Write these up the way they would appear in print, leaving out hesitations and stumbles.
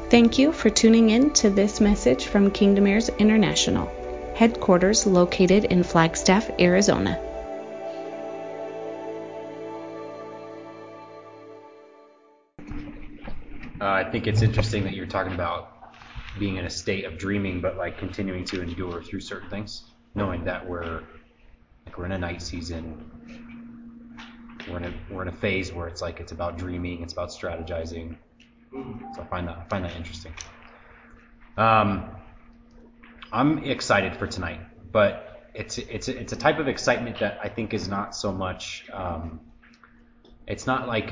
Thank you for tuning in to this message from Kingdom Heirs International, headquarters located in Flagstaff, Arizona. I think it's interesting that you're talking about being in a state of dreaming, but like continuing to endure through certain things, knowing that we're in a night season. We're in a phase where it's like it's about dreaming, it's about strategizing. So I find that interesting. I'm excited for tonight, but it's a type of excitement that I think is not so much. It's not like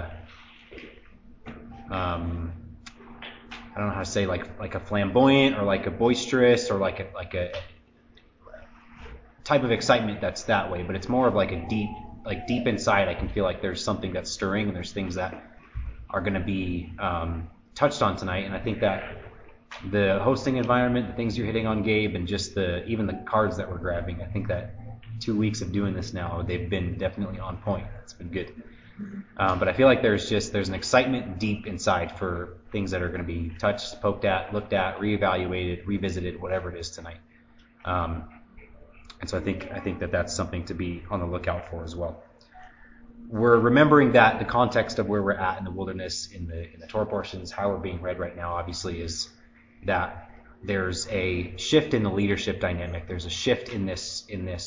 I don't know how to say like a flamboyant or like a boisterous or like a type of excitement that's that way, but it's more of like a deep inside. I can feel like there's something that's stirring, and there's things that are going to be touched on tonight. And I think that the hosting environment, the things you're hitting on, Gabe, and just even the cards that we're grabbing, I think that 2 weeks of doing this now, they've been definitely on point. It's been good. But I feel like there's an excitement deep inside for things that are going to be touched, poked at, looked at, reevaluated, revisited, whatever it is tonight. And so I think that that's something to be on the lookout for as well. We're remembering that the context of where we're at in the wilderness, in the Torah portions, how we're being read right now, obviously, is that there's a shift in the leadership dynamic. There's a shift in this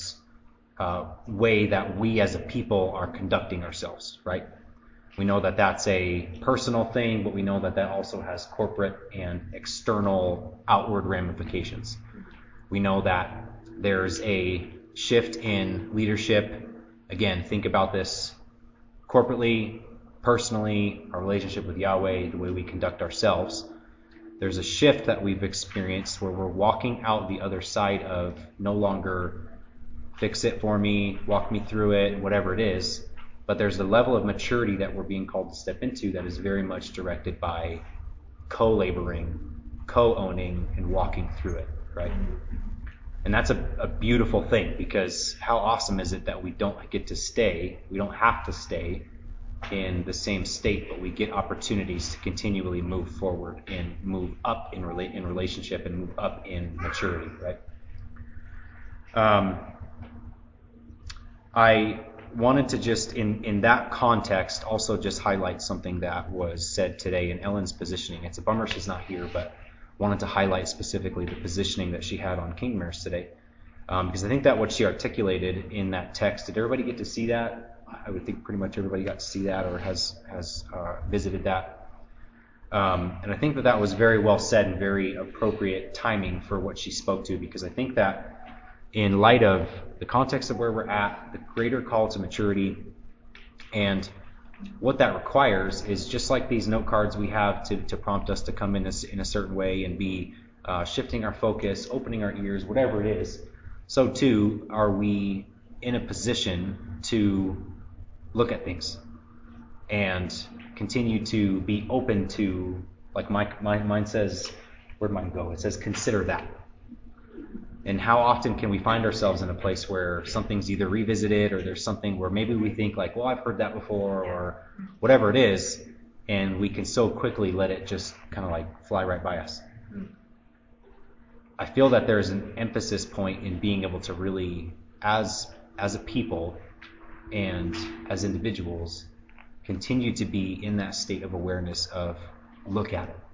way that we as a people are conducting ourselves, right? We know that that's a personal thing, but we know that that also has corporate and external outward ramifications. We know that there's a shift in leadership. Again, think about this corporately, personally, our relationship with Yahweh, the way we conduct ourselves. There's a shift that we've experienced where we're walking out the other side of no longer fix it for me, walk me through it, whatever it is. But there's a level of maturity that we're being called to step into that is very much directed by co-laboring, co-owning, and walking through it, right? And that's a beautiful thing, because how awesome is it that we don't have to stay in the same state, but we get opportunities to continually move forward and move up in relationship and move up in maturity, right? I wanted to just, in that context, also just highlight something that was said today in Ellen's positioning. It's a bummer she's not here, but wanted to highlight specifically the positioning that she had on Kingdom Heirs today. Because I think that what she articulated in that text, did everybody get to see that? I would think pretty much everybody got to see that or has visited that. And I think that was very well said and very appropriate timing for what she spoke to, because I think that in light of the context of where we're at, the greater call to maturity, and what that requires is just like these note cards we have to prompt us to come in a certain way and be shifting our focus, opening our ears, whatever it is, so too are we in a position to look at things and continue to be open to, like mine says, where'd mine go? It says consider that. And how often can we find ourselves in a place where something's either revisited or there's something where maybe we think like, well, I've heard that before, or whatever it is, and we can so quickly let it just kind of like fly right by us. I feel that there's an emphasis point in being able to really, as a people and as individuals, continue to be in that state of awareness of look at it,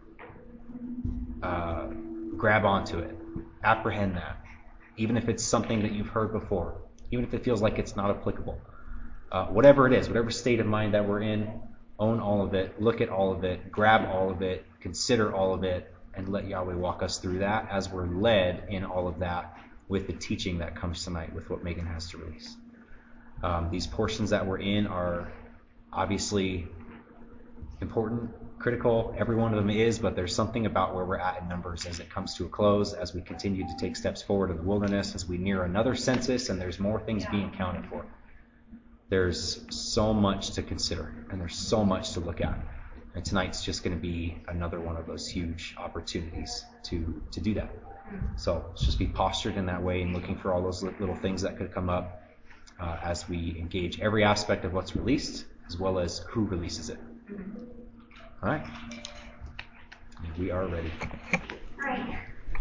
grab onto it, apprehend that, even if it's something that you've heard before, even if it feels like it's not applicable. Whatever it is, whatever state of mind that we're in, own all of it, look at all of it, grab all of it, consider all of it, and let Yahweh walk us through that as we're led in all of that with the teaching that comes tonight with what Megan has to release. These portions that we're in are obviously important, critical. Every one of them is, but there's something about where we're at in Numbers as it comes to a close, as we continue to take steps forward in the wilderness, as we near another census, and there's more things being counted for. There's so much to consider, and there's so much to look at. And tonight's just going to be another one of those huge opportunities to do that. So let's just be postured in that way and looking for all those little things that could come up as we engage every aspect of what's released, as well as who releases it. All right. We are ready. All right.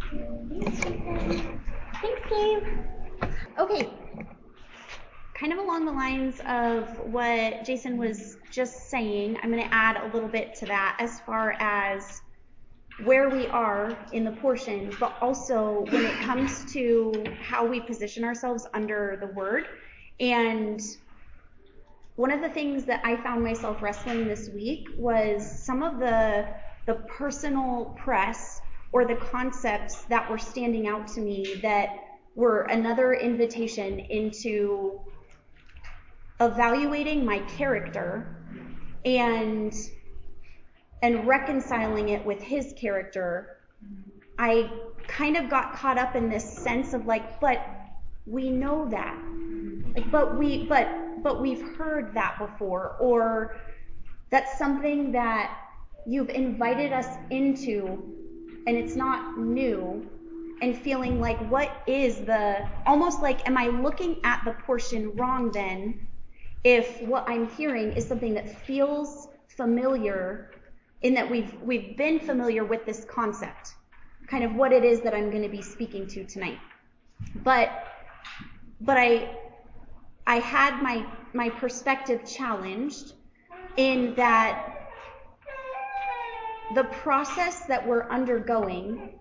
Thanks, Steve. Okay. Kind of along the lines of what Jason was just saying, I'm going to add a little bit to that as far as where we are in the portion, but also when it comes to how we position ourselves under the word. And one of the things that I found myself wrestling this week was some of the personal press or the concepts that were standing out to me that were another invitation into evaluating my character and reconciling it with his character. I kind of got caught up in this sense of like, but we know that. Like, but we've heard that before, or that's something that you've invited us into and it's not new, and feeling like, what is almost like, am I looking at the portion wrong then if what I'm hearing is something that feels familiar, in that we've been familiar with this concept, kind of what it is that I'm going to be speaking to tonight. But I had my perspective challenged in that the process that we're undergoing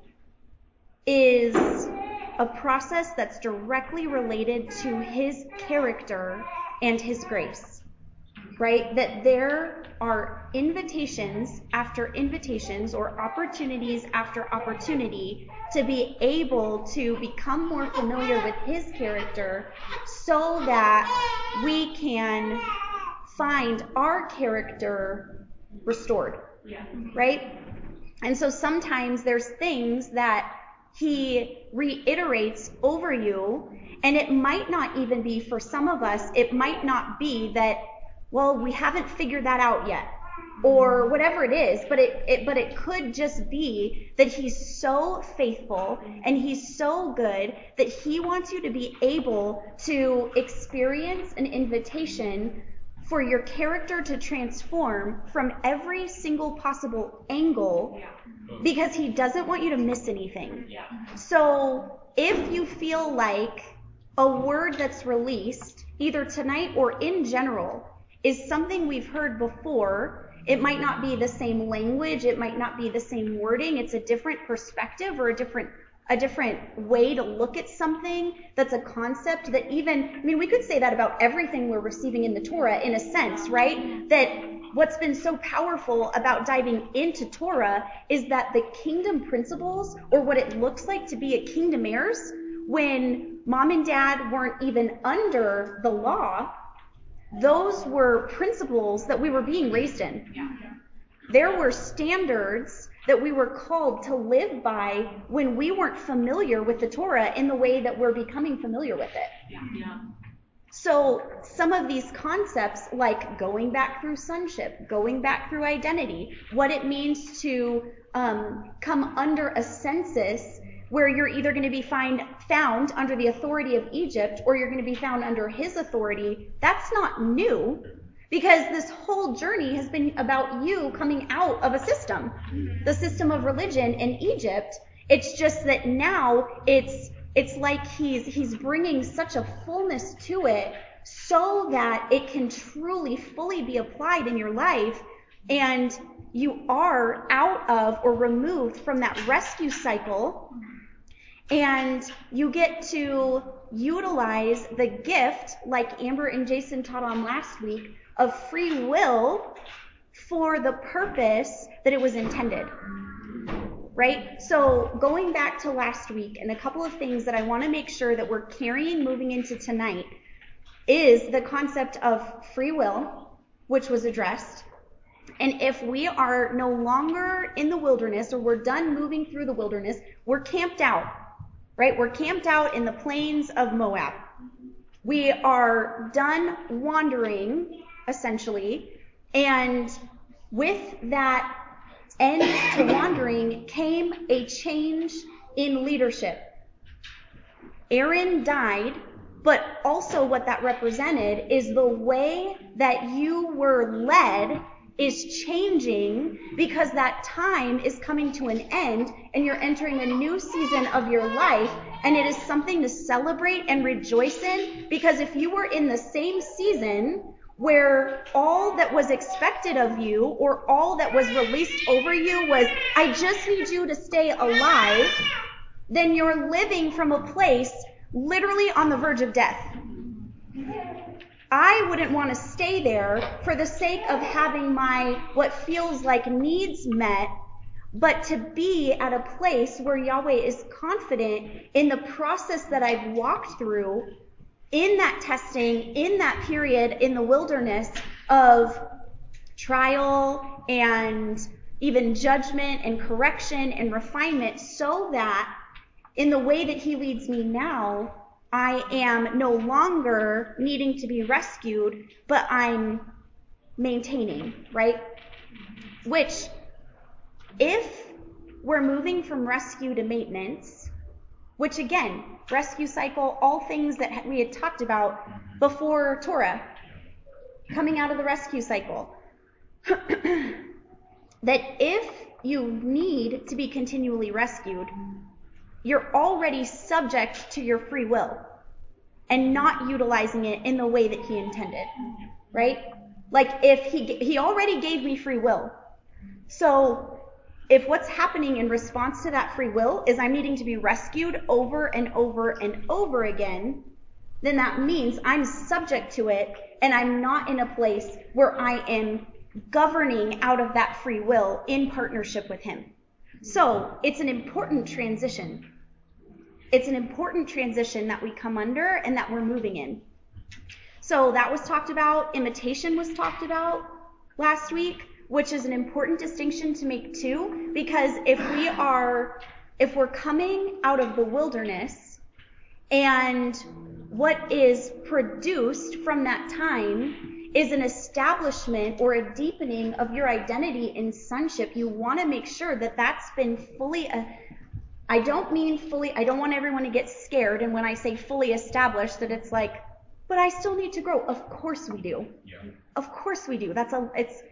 is a process that's directly related to his character and his grace, right? That there are invitations after invitations or opportunities after opportunity to be able to become more familiar with his character so that we can find our character restored, right? And so sometimes there's things that he reiterates over you, and it might not even be, for some of us, it might not be that, well, we haven't figured that out yet, or whatever it is, but it could just be that he's so faithful and he's so good that he wants you to be able to experience an invitation for your character to transform from every single possible angle, because he doesn't want you to miss anything. So if you feel like a word that's released, either tonight or in general, is something we've heard before, it might not be the same language, it might not be the same wording, it's a different perspective or a different way to look at something that's a concept that we could say that about everything we're receiving in the Torah in a sense, right? That what's been so powerful about diving into Torah is that the kingdom principles, or what it looks like to be a kingdom heirs, when mom and dad weren't even under the law, those were principles that we were being raised in. There were standards that we were called to live by when we weren't familiar with the Torah in the way that we're becoming familiar with it. So some of these concepts, like going back through sonship, going back through identity, what it means to come under a census where you're either going to be found under the authority of Egypt or you're going to be found under his authority, that's not new. Because this whole journey has been about you coming out of a system, the system of religion in Egypt. It's just that now it's like he's bringing such a fullness to it so that it can truly, fully be applied in your life, and you are out of or removed from that rescue cycle, and you get to utilize the gift, like Amber and Jason taught on last week, of free will for the purpose that it was intended, right? So going back to last week, and a couple of things that I want to make sure that we're carrying moving into tonight is the concept of free will, which was addressed. And if we are no longer in the wilderness, or we're done moving through the wilderness, we're camped out, right? We're camped out in the plains of Moab. We are done wandering, essentially, and with that end to wandering came a change in leadership. Aaron died, but also what that represented is the way that you were led is changing because that time is coming to an end and you're entering a new season of your life, and it is something to celebrate and rejoice in, because if you were in the same season where all that was expected of you or all that was released over you was, I just need you to stay alive, then you're living from a place literally on the verge of death. I wouldn't want to stay there for the sake of having my what feels like needs met, but to be at a place where Yahweh is confident in the process that I've walked through, in that testing, in that period in the wilderness of trial and even judgment and correction and refinement, so that in the way that he leads me now, I am no longer needing to be rescued, but I'm maintaining, right? Which, if we're moving from rescue to maintenance, which again, rescue cycle, all things that we had talked about before Torah, coming out of the rescue cycle, that if you need to be continually rescued, you're already subject to your free will and not utilizing it in the way that he intended, right? Like if he already gave me free will. So if what's happening in response to that free will is I'm needing to be rescued over and over and over again, then that means I'm subject to it and I'm not in a place where I am governing out of that free will in partnership with him. So it's an important transition. It's an important transition that we come under and that we're moving in. So that was talked about. Imitation was talked about last week, which is an important distinction to make too, because if we're coming out of the wilderness and what is produced from that time is an establishment or a deepening of your identity in sonship, you want to make sure that that's been fully, I don't want everyone to get scared, and when I say fully established, that it's like, but I still need to grow. Of course we do. Yeah. Of course we do. That's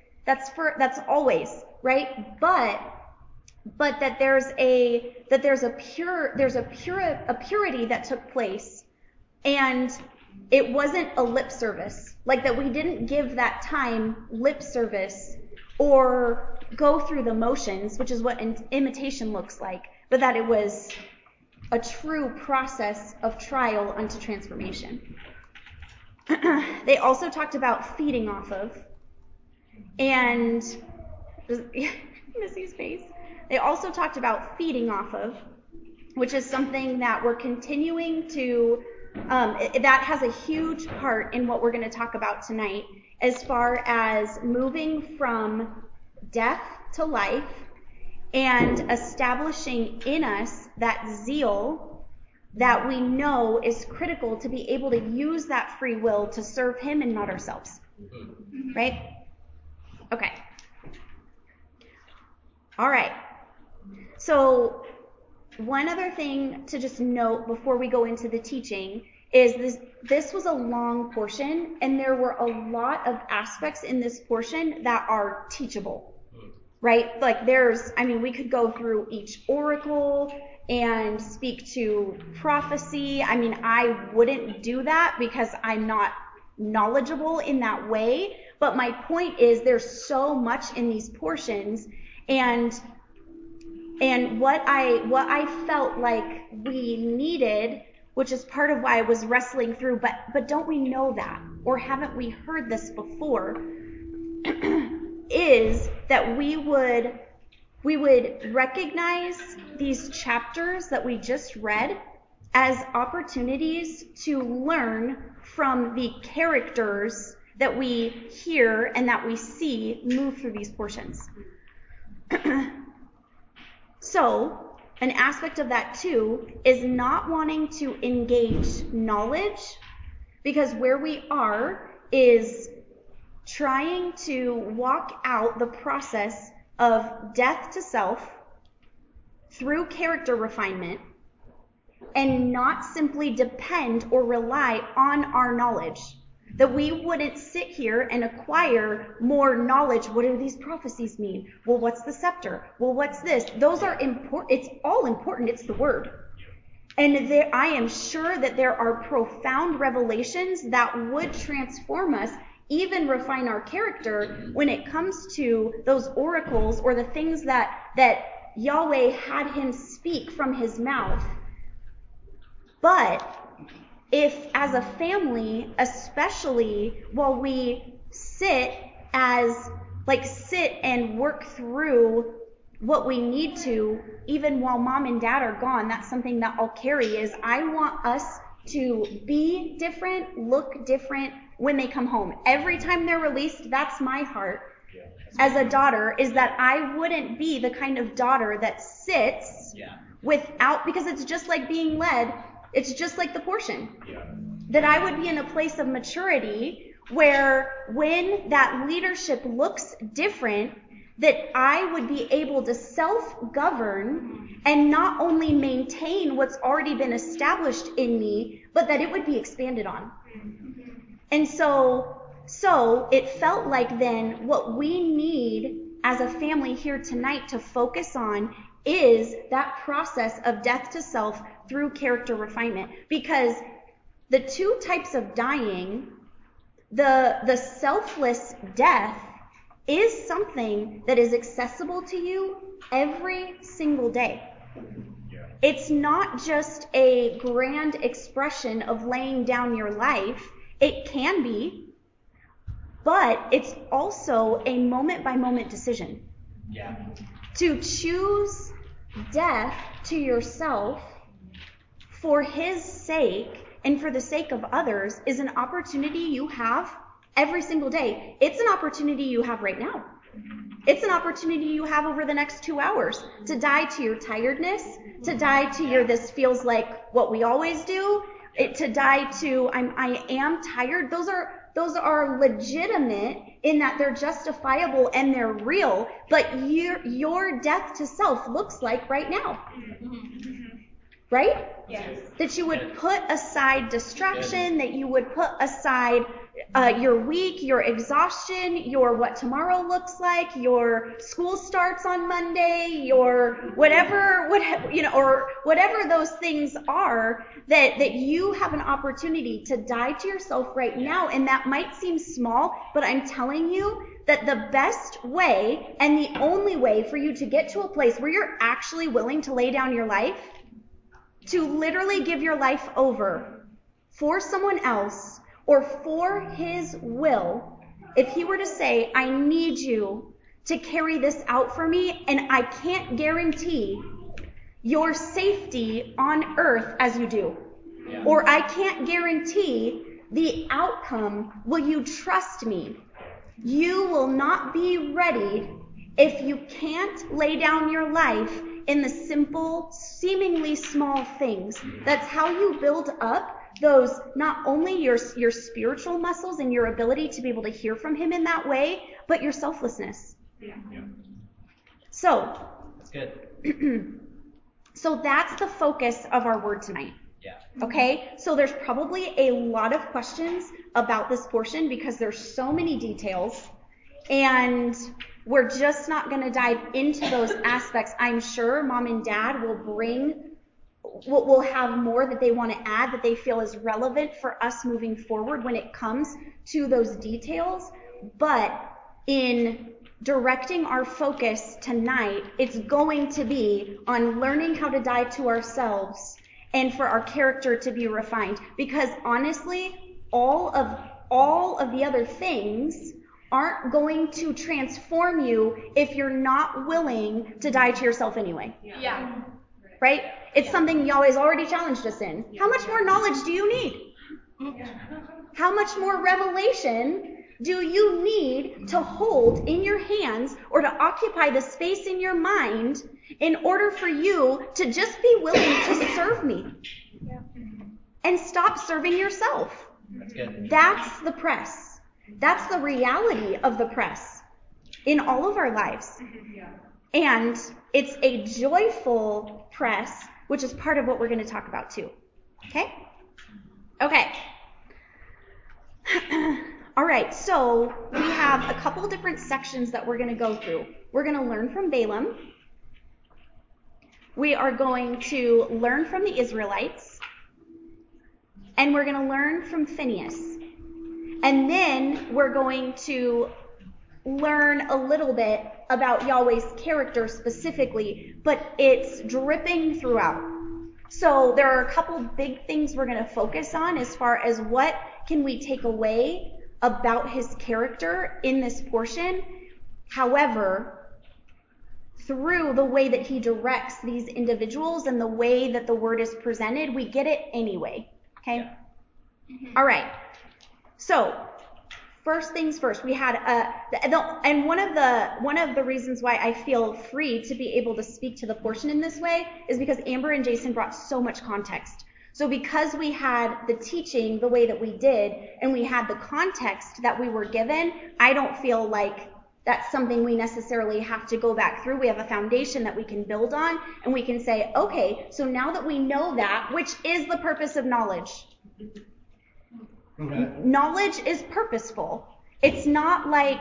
always, right? But that there's a purity that took place, and it wasn't a lip service. Like that we didn't give that time lip service or go through the motions, which is what imitation looks like, but that it was a true process of trial unto transformation. They also talked about feeding off of, and Missy's face. They also talked about feeding off of, which is something that we're continuing to, that has a huge part in what we're going to talk about tonight, as far as moving from death to life and establishing in us that zeal that we know is critical to be able to use that free will to serve him and not ourselves. Right? Okay. All right. So one other thing to just note before we go into the teaching is this was a long portion, and there were a lot of aspects in this portion that are teachable. Right? Like we could go through each oracle and speak to prophecy. I wouldn't do that because I'm not knowledgeable in that way. But my point is there's so much in these portions, and what I felt like we needed, which is part of why I was wrestling through, but don't we know that? Or haven't we heard this before? Is that we would recognize these chapters that we just read as opportunities to learn from the characters that we hear and that we see move through these portions. So, an aspect of that too is not wanting to engage knowledge, because where we are is trying to walk out the process of death to self through character refinement and not simply depend or rely on our knowledge. that we wouldn't sit here and acquire more knowledge. What do these prophecies mean? Well, what's the scepter? Well, what's this? Those are important. It's all important. It's the word. And I am sure that there are profound revelations that would transform us, even refine our character when it comes to those oracles or the things that Yahweh had him speak from his mouth. But if as a family, especially while we sit and work through what we need to, even while mom and dad are gone, that's something that I'll carry is I want us to be different, look different when they come home. Every time they're released, that's my heart as a daughter, is that I wouldn't be the kind of daughter that sits without, because it's just like being led, it's just like the portion. That I would be in a place of maturity where when that leadership looks different, that I would be able to self-govern and not only maintain what's already been established in me, but that it would be expanded on. And so it felt like then what we need as a family here tonight to focus on is that process of death to self through character refinement. Because the two types of dying, the selfless death is something that is accessible to you every single day. It's not just a grand expression of laying down your life. It can be, but it's also a moment-by-moment decision. To choose death to yourself for his sake and for the sake of others is an opportunity you have every single day. It's an opportunity you have right now. It's an opportunity you have over the next 2 hours to die to your tiredness, to die to your this feels like what we always do, to die to I am tired. Those are legitimate in that they're justifiable and they're real, but your death to self looks like right now. Right? Yes. That you would put aside distraction, that you would put aside your week, your exhaustion, your what tomorrow looks like, your school starts on Monday, your whatever those things are, that you have an opportunity to die to yourself right now. And that might seem small, but I'm telling you that the best way and the only way for you to get to a place where you're actually willing to lay down your life, to literally give your life over for someone else or for his will, if he were to say, I need you to carry this out for me, and I can't guarantee your safety on earth as you do, or I can't guarantee the outcome, will you trust me? You will not be ready if you can't lay down your life in the simple, seemingly small things. That's how you build up those, not only your spiritual muscles and your ability to be able to hear from him in that way, but your selflessness. So, That's good. So that's the focus of our word tonight. Okay? So there's probably a lot of questions about this portion because there's so many details, and we're just not going to dive into those aspects. I'm sure mom and dad will have more that they want to add that they feel is relevant for us moving forward when it comes to those details. But in directing our focus tonight, it's going to be on learning how to die to ourselves and for our character to be refined. Because honestly, all of the other things aren't going to transform you if you're not willing to die to yourself anyway. Yeah. Right? It's something Yahweh's already challenged us in. How much more knowledge do you need? How much more revelation do you need to hold in your hands or to occupy the space in your mind in order for you to just be willing to serve me? And stop serving yourself. That's good. That's the press. That's the reality of the press in all of our lives. And it's a joyful press, which is part of what we're going to talk about too. Okay? Okay. All right, so we have a couple different sections that we're going to go through. We're going to learn from Balaam. We are going to learn from the Israelites. And we're going to learn from Phineas. And then we're going to learn a little bit about Yahweh's character specifically, but it's dripping throughout. So there are a couple big things we're going to focus on as far as what can we take away about his character in this portion. However, through the way that he directs these individuals and the way that the word is presented, we get it anyway. Okay? All right. So, first things first, we had and one of the reasons why I feel free to be able to speak to the portion in this way is because Amber and Jason brought so much context. So because we had the teaching the way that we did, and we had the context that we were given, I don't feel like that's something we necessarily have to go back through. We have a foundation that we can build on, and we can say, okay, so now that we know that, which is the purpose of knowledge. Knowledge is purposeful. It's not like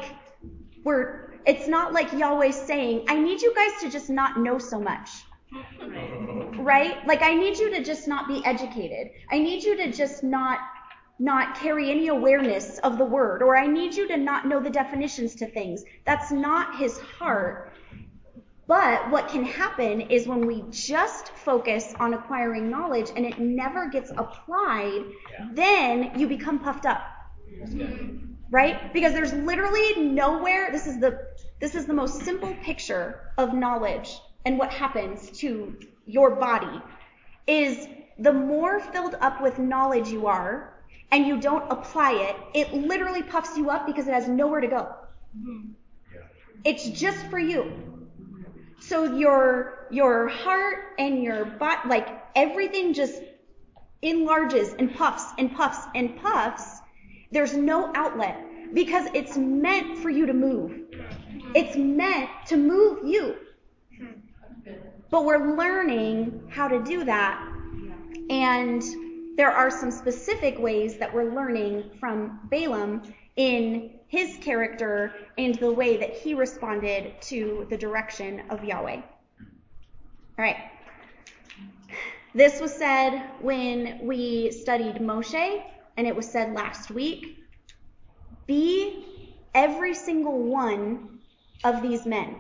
Yahweh saying, I need you guys to just not know so much. Right? Like, I need you to just not be educated. I need you to just not carry any awareness of the word, or I need you to not know the definitions to things. That's not his heart. But what can happen is when we just focus on acquiring knowledge and it never gets applied, then you become puffed up. Right? Because there's literally nowhere, this is the most simple picture of knowledge and what happens to your body, is the more filled up with knowledge you are and you don't apply it, it literally puffs you up because it has nowhere to go. It's just for you. So your heart and your body, like everything just enlarges and puffs and puffs and puffs. There's no outlet because it's meant for you to move. It's meant to move you. But we're learning how to do that. And there are some specific ways that we're learning from Balaam in his character and the way that he responded to the direction of Yahweh. All right. This was said when we studied Moshe, and it was said last week. Be every single one of these men.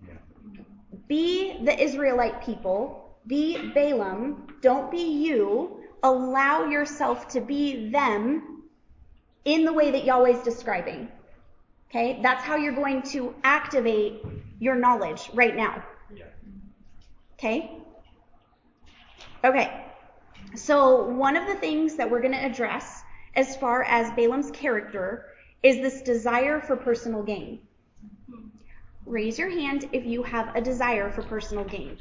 Be the Israelite people. Be Balaam. Don't be you. Allow yourself to be them in the way that Yahweh is describing. Okay? That's how you're going to activate your knowledge right now. Okay? Okay. So one of the things that we're going to address as far as Balaam's character is this desire for personal gain. Raise your hand if you have a desire for personal gain.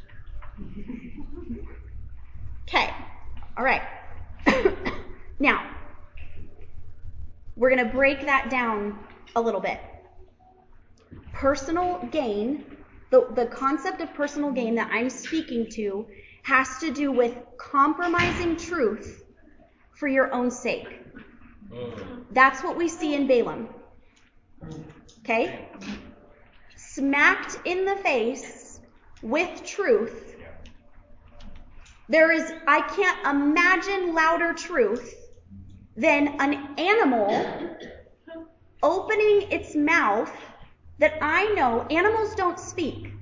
Okay. All right. Now, we're going to break that down a little bit. Personal gain, the concept of personal gain that I'm speaking to has to do with compromising truth for your own sake. That's what we see in Balaam. Okay? Smacked in the face with truth. I can't imagine louder truth than an animal opening its mouth that I know animals don't speak.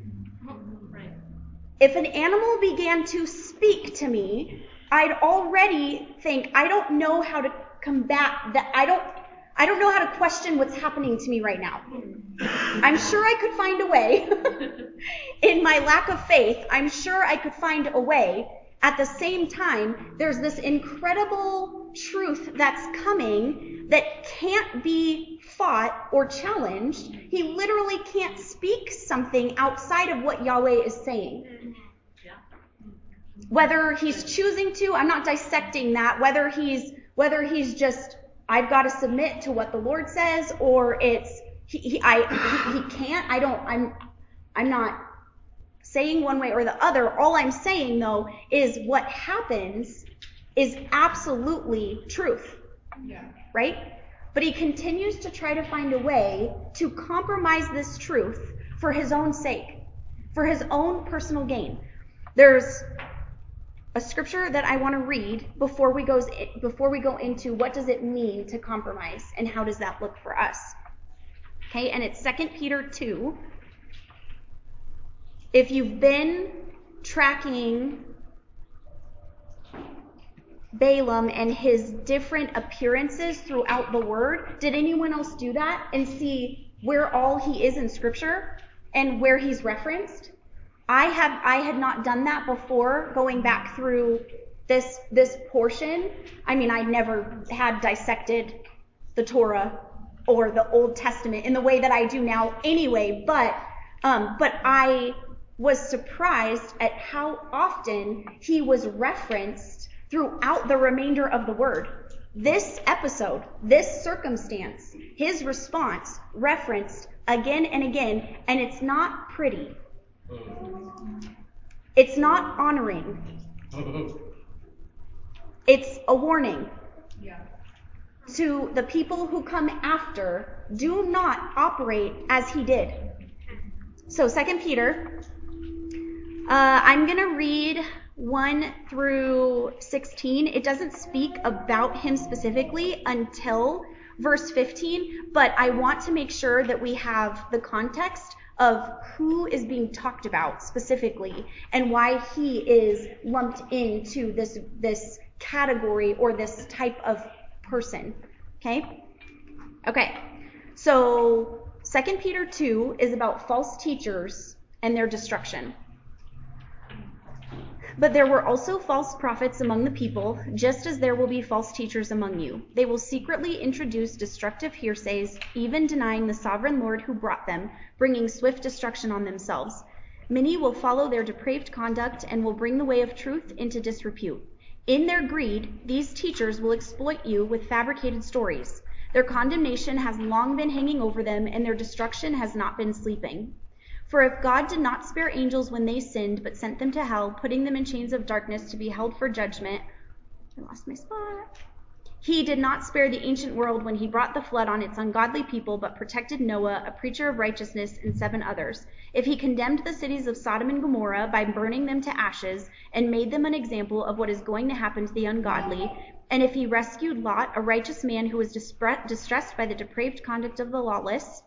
If an animal began to speak to me, I'd already think, I don't know how to combat that. I don't know how to question what's happening to me right now. I'm sure I could find a way. In my lack of faith, I'm sure I could find a way. At the same time, there's this incredible truth that's coming that can't be fought or challenged. He literally can't speak something outside of what Yahweh is saying. Whether he's choosing to, I'm not dissecting that, whether he's just, I've got to submit to what the Lord says, or it's he can't. I'm not saying one way or the other. All I'm saying though is what happens is absolutely truth. Right? But he continues to try to find a way to compromise this truth for his own sake, for his own personal gain. There's a scripture that I want to read before we go into what does it mean to compromise and how does that look for us. Okay, and it's 2 Peter 2. If you've been tracking Balaam and his different appearances throughout the word, did anyone else do that and see where all he is in scripture and where he's referenced? I had not done that before going back through this portion. I mean, I never had dissected the Torah or the Old Testament in the way that I do now anyway, but I was surprised at how often he was referenced throughout the remainder of the word. This episode, this circumstance, his response referenced again and again, and it's not pretty. It's not honoring. It's a warning to the people who come after. Do not operate as he did. So 2 Peter, I'm going to read 1 through 16. It doesn't speak about him specifically until verse 15, but I want to make sure that we have the context of who is being talked about specifically and why he is lumped into this category or this type of person. Okay? So 2 Peter 2 is about false teachers and their destruction. But there were also false prophets among the people, just as there will be false teachers among you. They will secretly introduce destructive hearsays, even denying the sovereign Lord who brought them, bringing swift destruction on themselves. Many will follow their depraved conduct and will bring the way of truth into disrepute. In their greed, these teachers will exploit you with fabricated stories. Their condemnation has long been hanging over them, and their destruction has not been sleeping. For if God did not spare angels when they sinned, but sent them to hell, putting them in chains of darkness to be held for judgment, I lost my spot. He did not spare the ancient world when he brought the flood on its ungodly people, but protected Noah, a preacher of righteousness, and 7 others. If he condemned the cities of Sodom and Gomorrah by burning them to ashes, and made them an example of what is going to happen to the ungodly, and if he rescued Lot, a righteous man who was distressed by the depraved conduct of the lawless,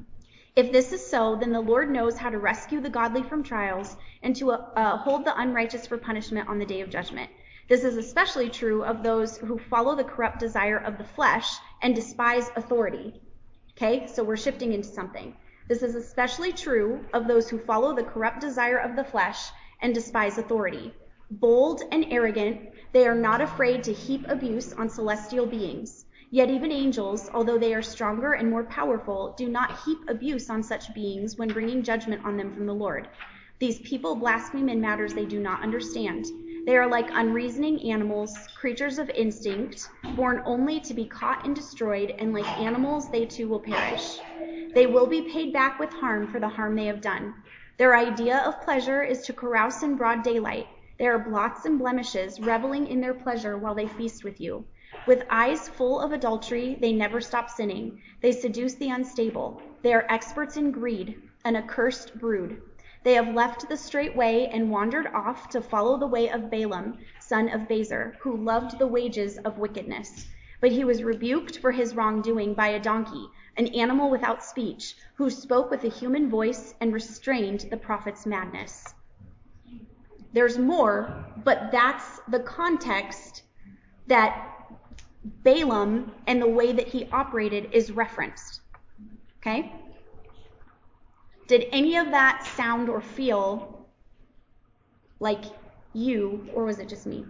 if this is so, then the Lord knows how to rescue the godly from trials and to hold the unrighteous for punishment on the day of judgment. This is especially true of those who follow the corrupt desire of the flesh and despise authority. Okay, so we're shifting into something. This is especially true of those who follow the corrupt desire of the flesh and despise authority. Bold and arrogant, they are not afraid to heap abuse on celestial beings. Yet even angels, although they are stronger and more powerful, do not heap abuse on such beings when bringing judgment on them from the Lord. These people blaspheme in matters they do not understand. They are like unreasoning animals, creatures of instinct, born only to be caught and destroyed, and like animals they too will perish. They will be paid back with harm for the harm they have done. Their idea of pleasure is to carouse in broad daylight. They are blots and blemishes, reveling in their pleasure while they feast with you. With eyes full of adultery, they never stop sinning. They seduce the unstable. They are experts in greed, an accursed brood. They have left the straight way and wandered off to follow the way of Balaam, son of Bezer, who loved the wages of wickedness. But he was rebuked for his wrongdoing by a donkey, an animal without speech, who spoke with a human voice and restrained the prophet's madness. There's more, but that's the context that Balaam and the way that he operated is referenced. Okay? Did any of that sound or feel like you, or was it just me?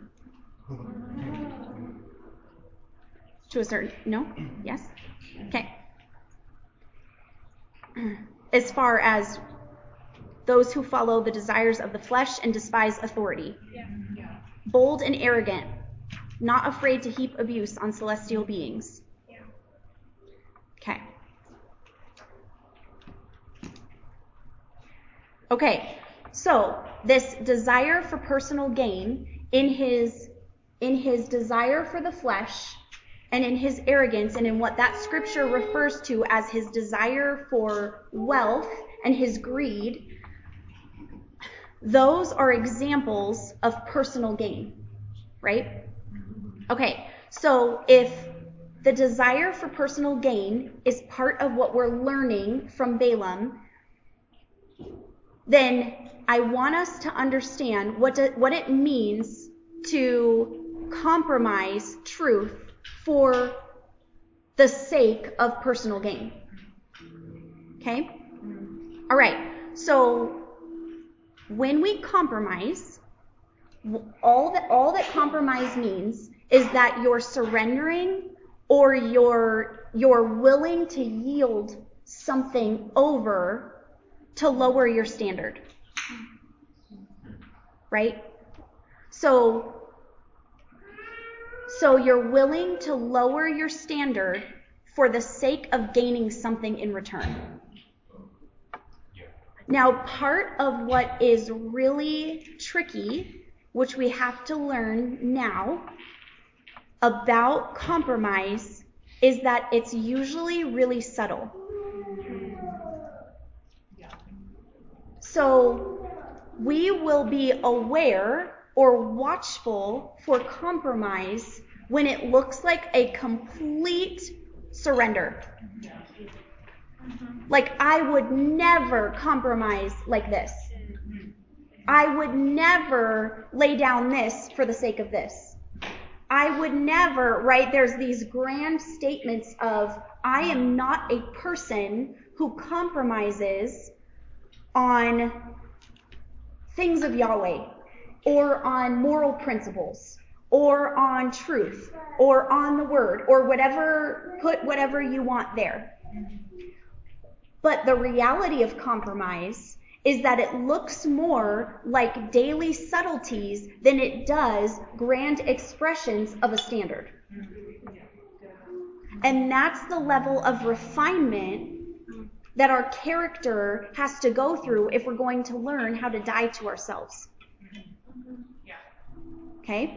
To a certain, no? Yes? Okay. As far as those who follow the desires of the flesh and despise authority. Yeah. Bold and arrogant, not afraid to heap abuse on celestial beings. Yeah. Okay. Okay, so this desire for personal gain in his desire for the flesh and in his arrogance and in what that scripture refers to as his desire for wealth and his greed, those are examples of personal gain, right? Okay, so if the desire for personal gain is part of what we're learning from Balaam, then I want us to understand what it means to compromise truth for the sake of personal gain. Okay? All right. So when we compromise, all that compromise means is that you're surrendering or you're willing to yield something over to lower your standard. Right? So you're willing to lower your standard for the sake of gaining something in return. Now, part of what is really tricky, which we have to learn now about compromise, is that it's usually really subtle. So we will be aware or watchful for compromise when it looks like a complete surrender. Like, I would never compromise like this. I would never lay down this for the sake of this. I would never, right? There's these grand statements of, I am not a person who compromises on things of Yahweh, or on moral principles, or on truth, or on the word, or whatever, put whatever you want there. But the reality of compromise is that it looks more like daily subtleties than it does grand expressions of a standard. And that's the level of refinement that our character has to go through if we're going to learn how to die to ourselves. Okay?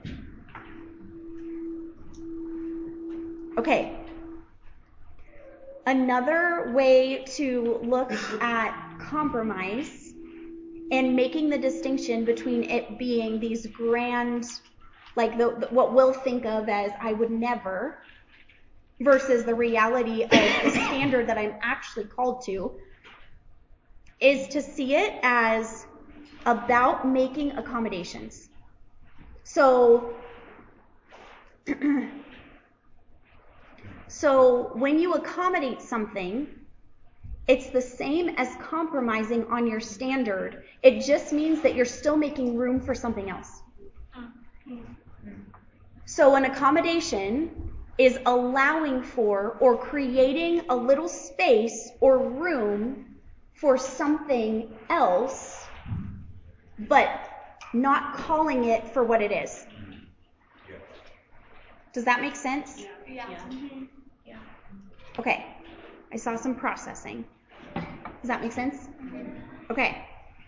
Okay. Another way to look at compromise and making the distinction between it being these grand, like what we'll think of as I would never, versus the reality of the standard that I'm actually called to, is to see it as about making accommodations. So when you accommodate something, it's the same as compromising on your standard. It just means that you're still making room for something else. So an accommodation is allowing for or creating a little space or room for something else, but not calling it for what it is. Does that make sense? Yeah. Okay. I saw some processing. Does that make sense? Okay.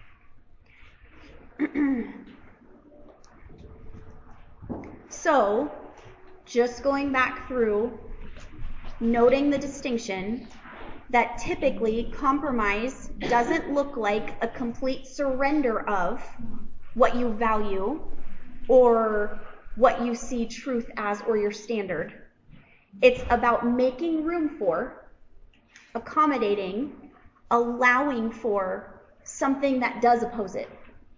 So, just going back through, noting the distinction that typically compromise doesn't look like a complete surrender of what you value or what you see truth as or your standard. It's about making room for, accommodating, allowing for something that does oppose it.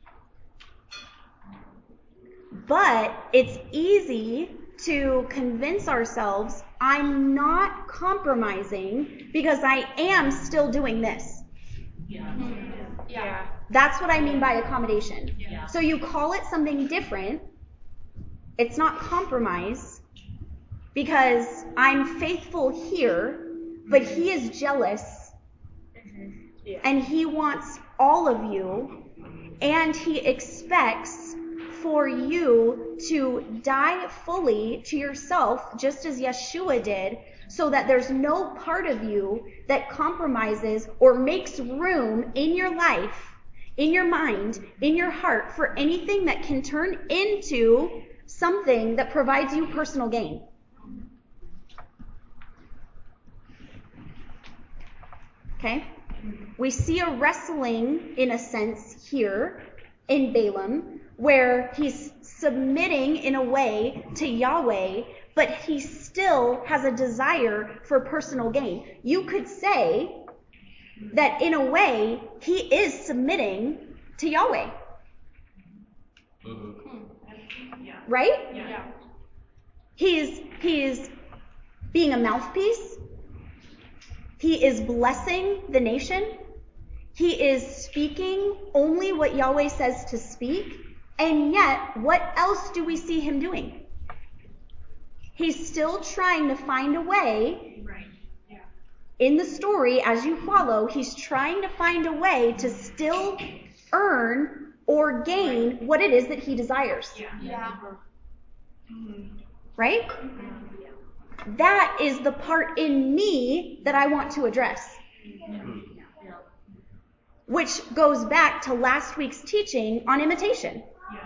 But it's easy to convince ourselves I'm not compromising because I am still doing this. Yeah. That's what I mean by accommodation. Yeah. So you call it something different. It's not compromise because I'm faithful here, but he is jealous and he wants all of you, and he expects for you to die fully to yourself, just as Yeshua did, so that there's no part of you that compromises or makes room in your life, in your mind, in your heart, for anything that can turn into something that provides you personal gain. Okay? We see a wrestling, in a sense, here in Balaam, where he's submitting in a way to Yahweh, but he still has a desire for personal gain. You could say that in a way, he is submitting to Yahweh. Right? Yeah. He's being a mouthpiece. He is blessing the nation. He is speaking only what Yahweh says to speak. And yet, what else do we see him doing? He's still trying to find a way. Right. Yeah. In the story, as you follow, he's trying to find a way to still earn or gain what it is that he desires. Yeah. Right? That is the part in me that I want to address. Which goes back to last week's teaching on imitation.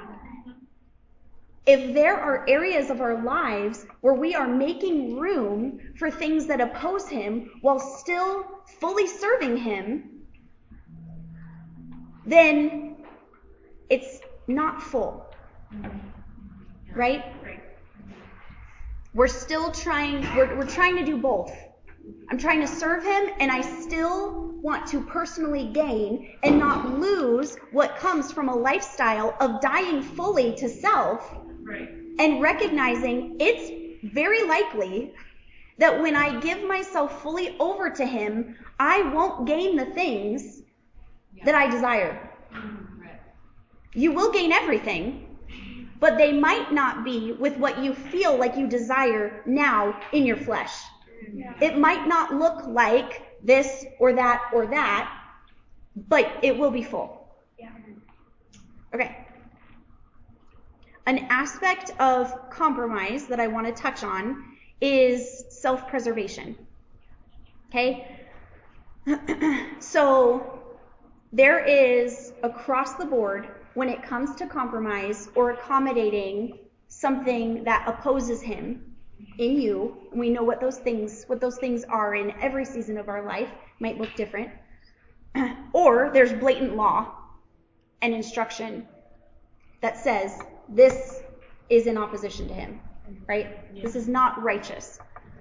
If there are areas of our lives where we are making room for things that oppose him while still fully serving him, then it's not full. Right? We're still trying, we're trying to do both. I'm trying to serve him, and I still want to personally gain and not lose what comes from a lifestyle of dying fully to self. Right. And recognizing it's very likely that when I give myself fully over to him, I won't gain the things that I desire. You will gain everything, but they might not be with what you feel like you desire now in your flesh. It might not look like this or that, but it will be full. Okay. An aspect of compromise that I want to touch on is self-preservation. Okay? So there is, across the board, when it comes to compromise or accommodating something that opposes him in you, and we know what those things are in every season of our life, might look different, or there's blatant law and instruction that says this is in opposition to him, right? Yeah. This is not righteous.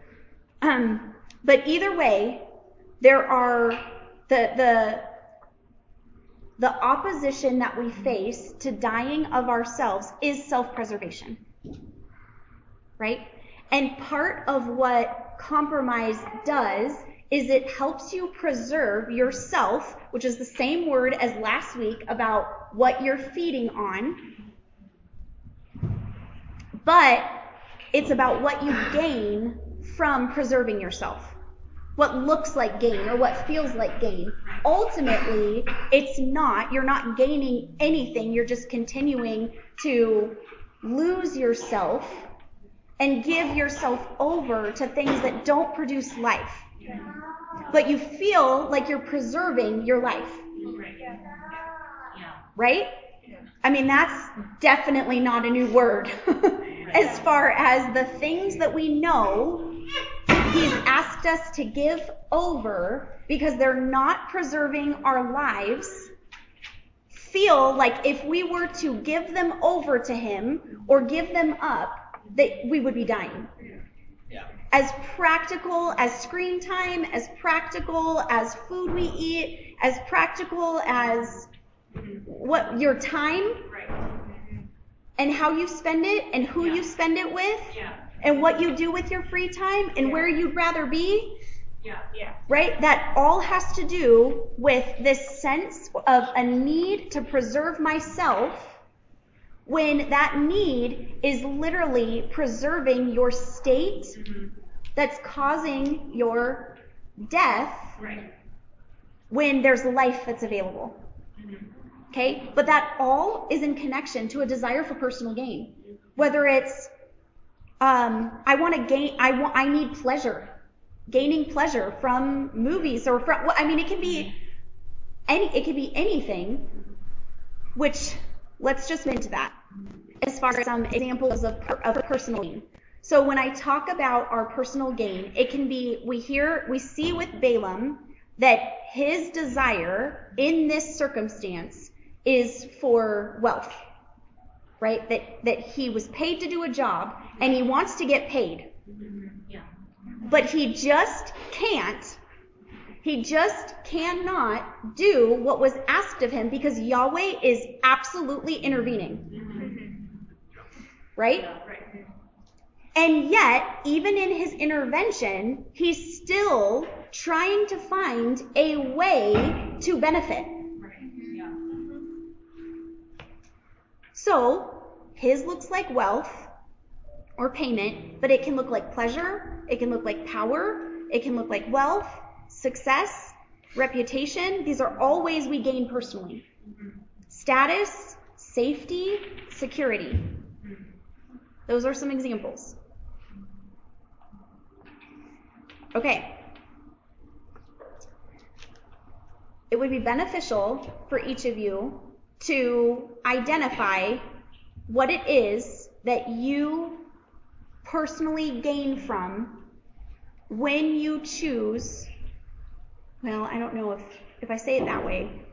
But either way, there are the opposition that we face to dying of ourselves is self-preservation, right? And part of what compromise does is it helps you preserve yourself, which is the same word as last week about what you're feeding on. But it's about what you gain from preserving yourself. What looks like gain or what feels like gain. Ultimately, you're not gaining anything. You're just continuing to lose yourself and give yourself over to things that don't produce life. But you feel like you're preserving your life. Right? I mean, that's definitely not a new word. As far as the things that we know he's asked us to give over because they're not preserving our lives, feel like if we were to give them over to him or give them up, that we would be dying. Yeah. As practical as screen time, as practical as food we eat, as practical as what your time and how you spend it and who you spend it with and what you do with your free time and where you'd rather be. Right? That all has to do with this sense of a need to preserve myself when that need is literally preserving your state that's causing your death when there's life that's available. Okay? But that all is in connection to a desire for personal gain. Whether it's, I need pleasure. Gaining pleasure from movies or from, it can be anything, which let's just get into that as far as some examples of personal gain. So when I talk about our personal gain, it can be, we see with Balaam that his desire in this circumstance is for wealth, right? That he was paid to do a job and he wants to get paid. Yeah. But he just cannot do what was asked of him because Yahweh is absolutely intervening. Right? Right. And yet, even in his intervention, he's still trying to find a way to benefit. Right. Yeah. So, his looks like wealth or payment, but it can look like pleasure, it can look like power, it can look like wealth, success, reputation. These are all ways we gain personally. Status, safety, security. Those are some examples. Okay. It would be beneficial for each of you to identify what it is that you personally gain from when you choose, well, I don't know if I say it that way.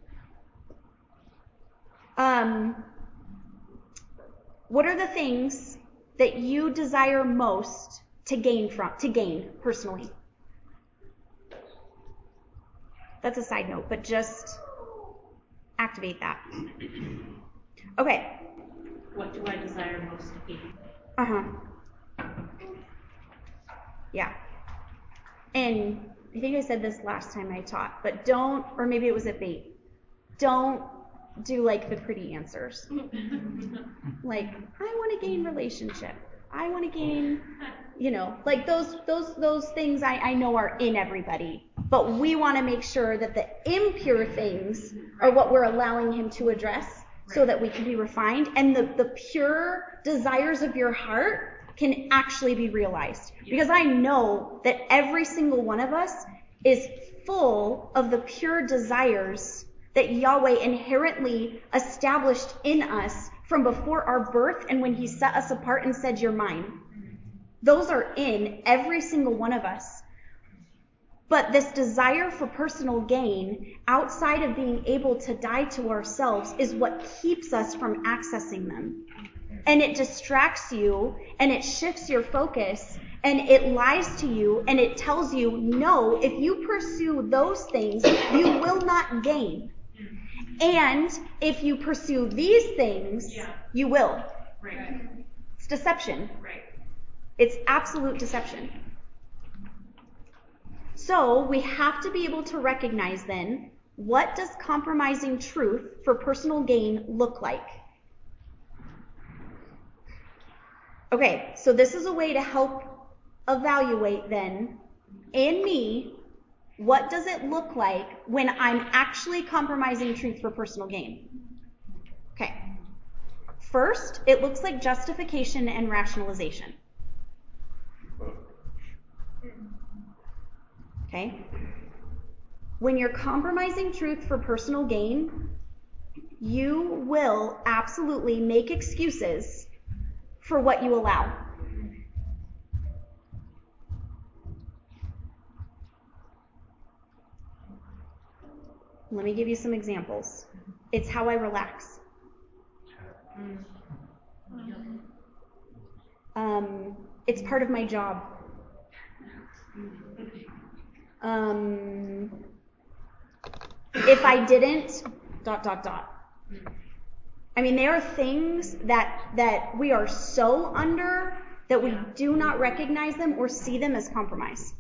What are the things that you desire most to gain personally? That's a side note, but just activate that. Okay. What do I desire most to gain? Yeah. And I think I said this last time I taught, but don't, or maybe it was at bait, don't do like the pretty answers. Like, I want to gain relationship. I want to gain, like those things I know are in everybody. But we want to make sure that the impure things are what we're allowing him to address so that we can be refined. And the pure desires of your heart can actually be realized. Because I know that every single one of us is full of the pure desires that Yahweh inherently established in us from before our birth and when he set us apart and said, "You're mine." Those are in every single one of us. But this desire for personal gain outside of being able to die to ourselves is what keeps us from accessing them. And it distracts you and it shifts your focus and it lies to you and it tells you, no, if you pursue those things, you will not gain. And if you pursue these things, you will. Right. It's deception. Right. It's absolute deception. So we have to be able to recognize then, what does compromising truth for personal gain look like? Okay, so this is a way to help evaluate then, in me, what does it look like when I'm actually compromising truth for personal gain? Okay. First, it looks like justification and rationalization. Okay? When you're compromising truth for personal gain, you will absolutely make excuses for what you allow. Let me give you some examples. It's how I relax. It's part of my job. If I didn't, ... I mean, there are things that we are so under that we do not recognize them or see them as compromise.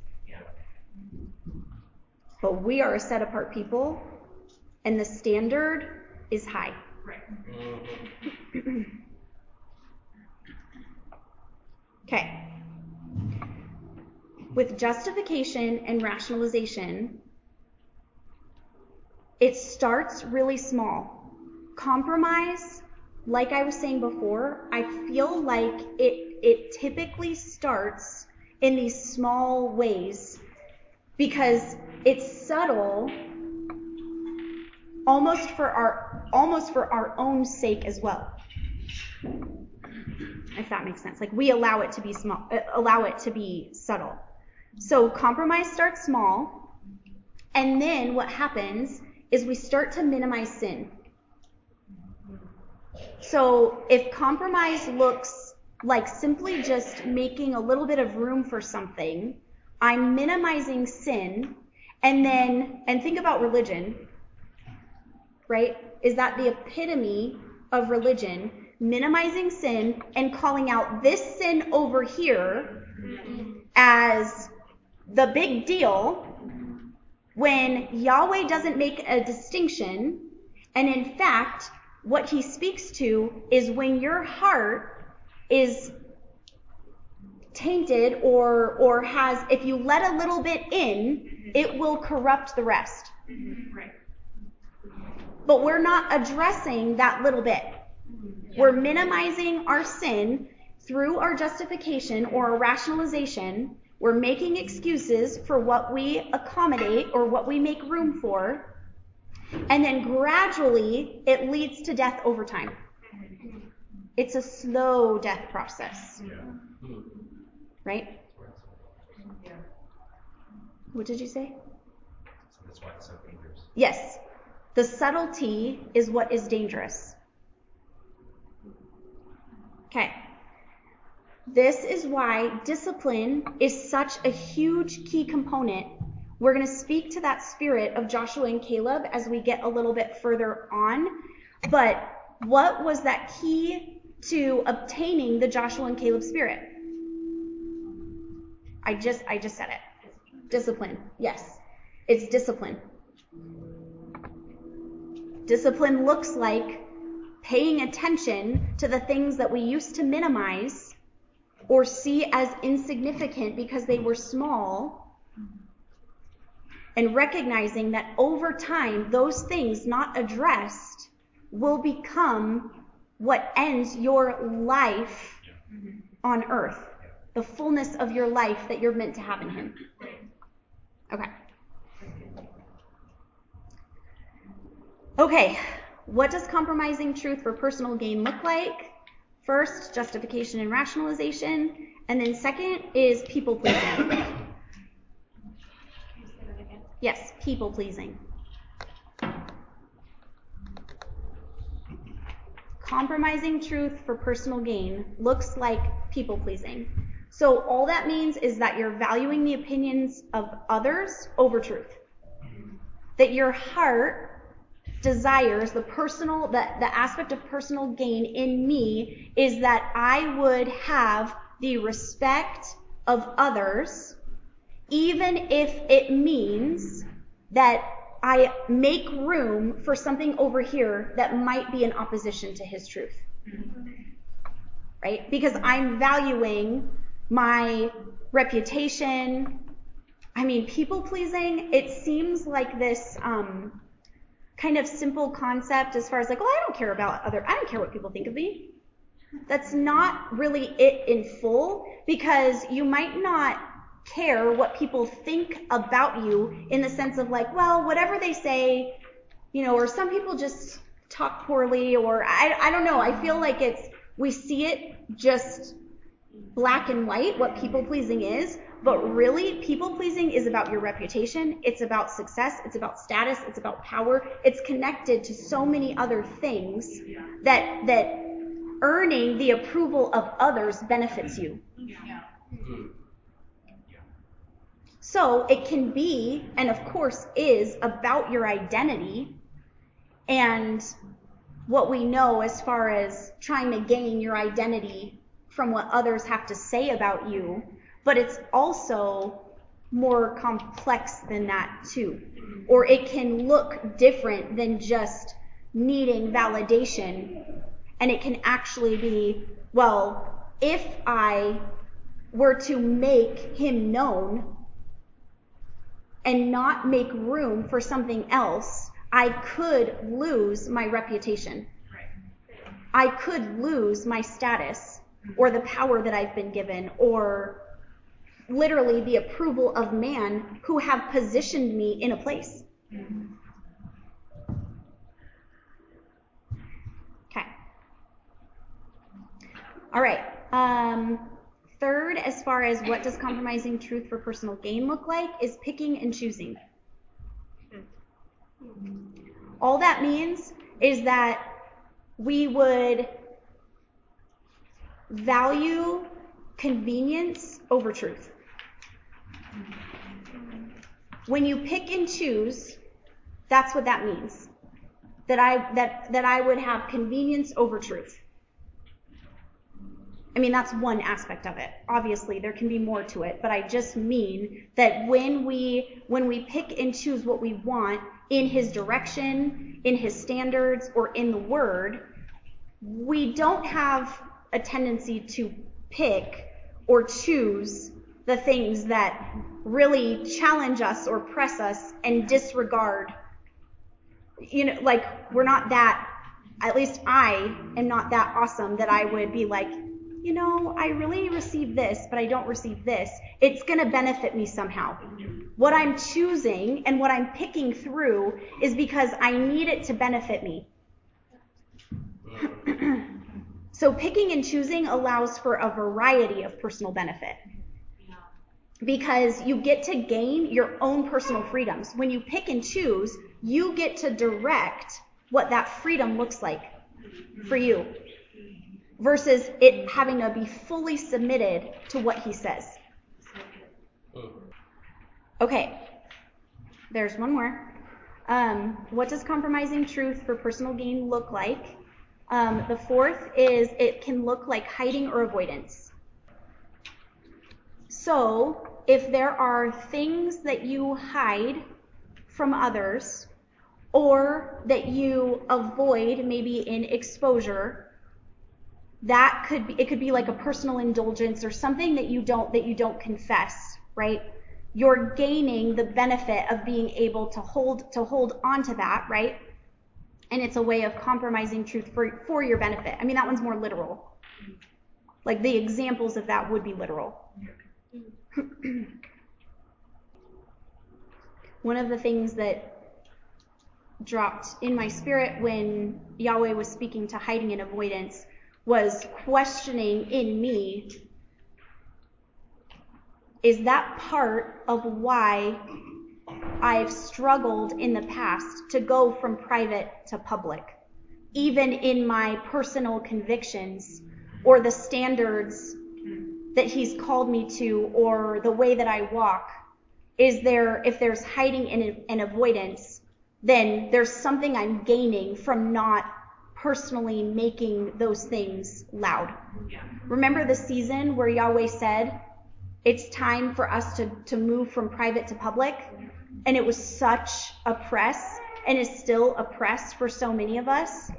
But we are a set apart people, and the standard is high. Right. Okay. With justification and rationalization, it starts really small. Compromise, like I was saying before, I feel like it typically starts in these small ways because it's subtle, almost for our own sake as well. If that makes sense. Like we allow it to be small, allow it to be subtle. So compromise starts small, And then what happens is we start to minimize sin. So if compromise looks like simply just making a little bit of room for something, I'm minimizing sin. And think about religion, right? Is that the epitome of religion? Minimizing sin and calling out this sin over here as the big deal when Yahweh doesn't make a distinction. And in fact, what he speaks to is when your heart is tainted or has, if you let a little bit in, it will corrupt the rest. Right. But we're not addressing that little bit. We're minimizing our sin through our justification or our rationalization. We're making excuses for what we accommodate or what we make room for. And then gradually it leads to death over time. It's a slow death process. Right? What did you say? That's why it's so dangerous. Yes. The subtlety is what is dangerous. Okay. This is why discipline is such a huge key component. We're going to speak to that spirit of Joshua and Caleb as we get a little bit further on. But what was that key to obtaining the Joshua and Caleb spirit? I just said it. Discipline. Yes. It's discipline. Discipline looks like paying attention to the things that we used to minimize or see as insignificant because they were small, and recognizing that over time, those things not addressed will become what ends your life on earth, the fullness of your life that you're meant to have in him. Okay. Okay, what does compromising truth for personal gain look like? First, justification and rationalization. And then second is people pleasing. Yes, people pleasing. Compromising truth for personal gain looks like people pleasing. So all that means is that you're valuing the opinions of others over truth. That your heart desires the aspect of personal gain in me is that I would have the respect of others, even if it means that I make room for something over here that might be in opposition to his truth. Right? Because I'm valuing my reputation. I mean, people pleasing, it seems like this kind of simple concept as far as like, I don't care what people think of me. That's not really it in full, because you might not care what people think about you in the sense of like, well, whatever they say, or some people just talk poorly, or I don't know. I feel like we see it just black and white, what people pleasing is. But really, people pleasing is about your reputation. It's about success. It's about status. It's about power. It's connected to so many other things that earning the approval of others benefits you. So it can be, and of course is, about your identity and what we know as far as trying to gain your identity from what others have to say about you. But it's also more complex than that too. Or it can look different than just needing validation. And it can actually be, well, if I were to make him known and not make room for something else, I could lose my reputation. I could lose my status or the power that I've been given, or literally the approval of man who have positioned me in a place. Okay. All right. Third, as far as what does compromising truth for personal gain look like, is picking and choosing. All that means is that we would value convenience over truth. When you pick and choose, that's what that means. That I would have convenience over truth. I mean, that's one aspect of it. Obviously, there can be more to it, but I just mean that when we pick and choose what we want in his direction, in his standards, or in the word, we don't have a tendency to pick or choose the things that really challenge us or press us and disregard. Like, we're not that, at least I am not that awesome that I would be like, I really receive this, but I don't receive this. It's going to benefit me somehow. What I'm choosing and what I'm picking through is because I need it to benefit me. So picking and choosing allows for a variety of personal benefit. Because you get to gain your own personal freedoms. When you pick and choose, you get to direct what that freedom looks like for you. Versus it having to be fully submitted to what he says. Okay, there's one more. What does compromising truth for personal gain look like? The fourth is it can look like hiding or avoidance. So if there are things that you hide from others or that you avoid maybe in exposure, it could be like a personal indulgence or something that you don't confess, right? You're gaining the benefit of being able to hold on to that, right? And it's a way of compromising truth for your benefit. I mean, that one's more literal. Like the examples of that would be literal. One of the things that dropped in my spirit when Yahweh was speaking to hiding and avoidance was questioning in me, is that part of why I've struggled in the past to go from private to public, even in my personal convictions or the standards that he's called me to or the way that I walk? If there's hiding and avoidance, then there's something I'm gaining from not personally making those things loud. Yeah. Remember the season where Yahweh said, it's time for us to move from private to public? And it was such a press, and is still a press for so many of us.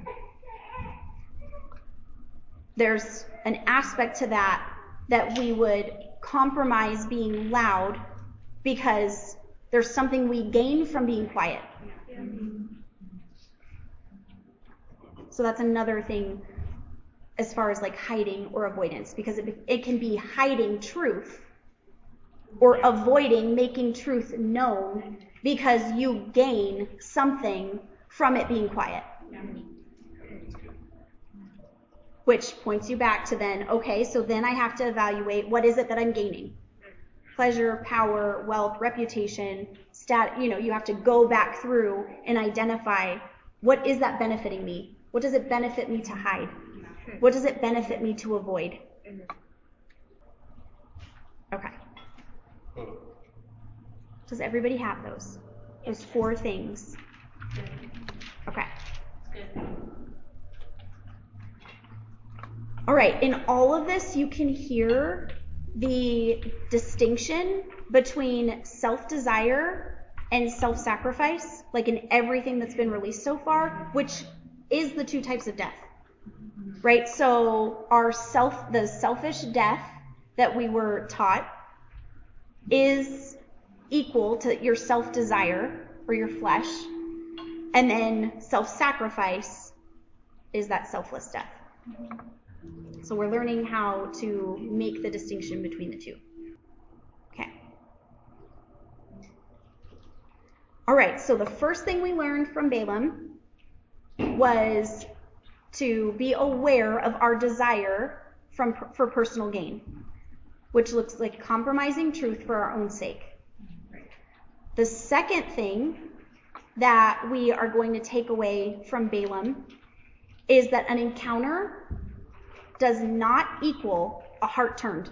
There's an aspect to that we would compromise being loud because there's something we gain from being quiet. Yeah. So that's another thing as far as like hiding or avoidance, because it can be hiding truth or avoiding making truth known because you gain something from it being quiet. Which points you back to then, okay, so then I have to evaluate what is it that I'm gaining? Pleasure, power, wealth, reputation, you have to go back through and identify what is that benefiting me? What does it benefit me to hide? What does it benefit me to avoid? Okay. Does everybody have those? Those four things? Okay. All right. In all of this, you can hear the distinction between self-desire and self-sacrifice, like in everything that's been released so far, which is the two types of death, right? So the selfish death that we were taught is equal to your self-desire or your flesh, and then self-sacrifice is that selfless death. So we're learning how to make the distinction between the two. Okay. All right, so the first thing we learned from Balaam was to be aware of our desire for personal gain, which looks like compromising truth for our own sake. The second thing that we are going to take away from Balaam is that an encounter does not equal a heart turned.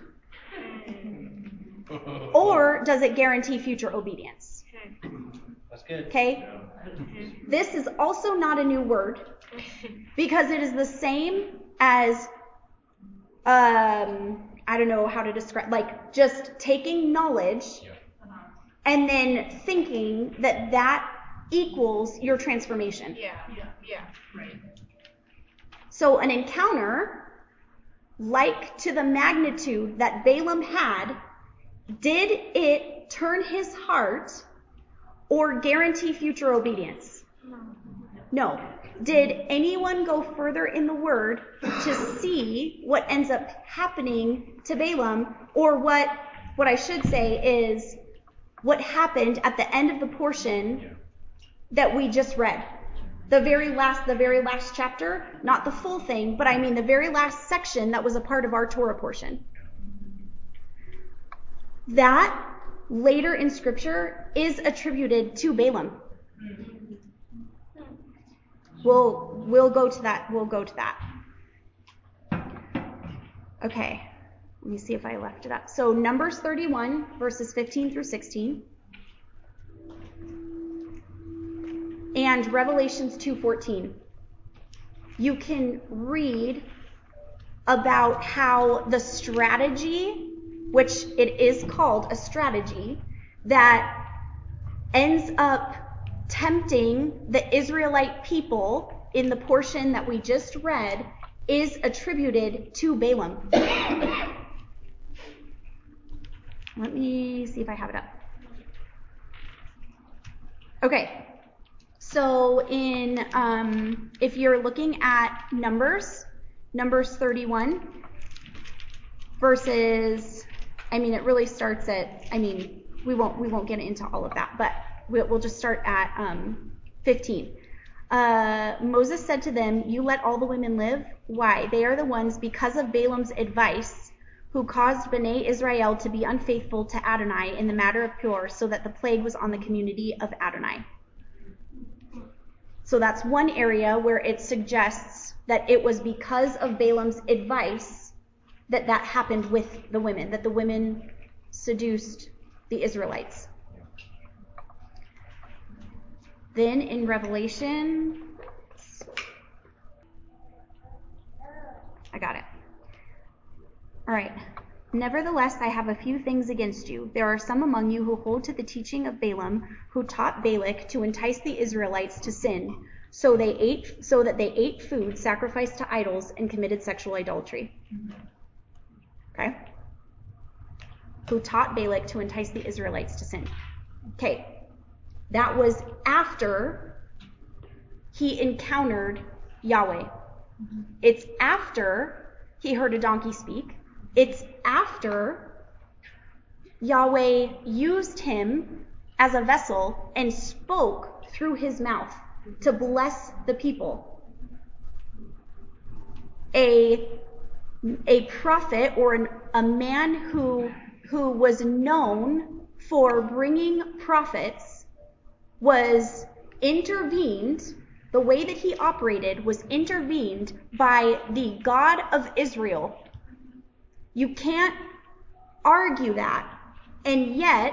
Or does it guarantee future obedience? That's good. Okay? This is also not a new word because it is the same as, I don't know how to describe, like just taking knowledge and then thinking that that equals your transformation. Right. So an encounter, like to the magnitude that Balaam had, did it turn his heart or guarantee future obedience? No. Did anyone go further in the word to see what ends up happening to Balaam, or what I should say is what happened at the end of the portion that we just read? The very last chapter, not the full thing, but I mean the very last section that was a part of our Torah portion. That later in scripture is attributed to Balaam. We'll go to that. Okay. Let me see if I left it up. So Numbers 31, verses 15 through 16. And Revelations 2:14. You can read about how the strategy, which it is called a strategy, that ends up tempting the Israelite people in the portion that we just read is attributed to Balaam. Let me see if I have it up. Okay. So if you're looking at Numbers 31, verses, it really starts at, we won't get into all of that, but we'll just start at 15. Moses said to them, "You let all the women live? Why? They are the ones, because of Balaam's advice, who caused Bnei Israel to be unfaithful to Adonai in the matter of Peor, so that the plague was on the community of Adonai." So that's one area where it suggests that it was because of Balaam's advice that happened with the women, that the women seduced the Israelites. Then in Revelation, I got it. All right. "Nevertheless, I have a few things against you. There are some among you who hold to the teaching of Balaam, who taught Balak to entice the Israelites to sin, so that they ate food sacrificed to idols and committed sexual idolatry." Okay? Who taught Balak to entice the Israelites to sin. Okay. That was after he encountered Yahweh. It's after he heard a donkey speak. It's after Yahweh used him as a vessel and spoke through his mouth to bless the people. A prophet, or a man who was known for bringing prophets, was intervened. The way that he operated was intervened by the God of Israel. You can't argue that. And yet,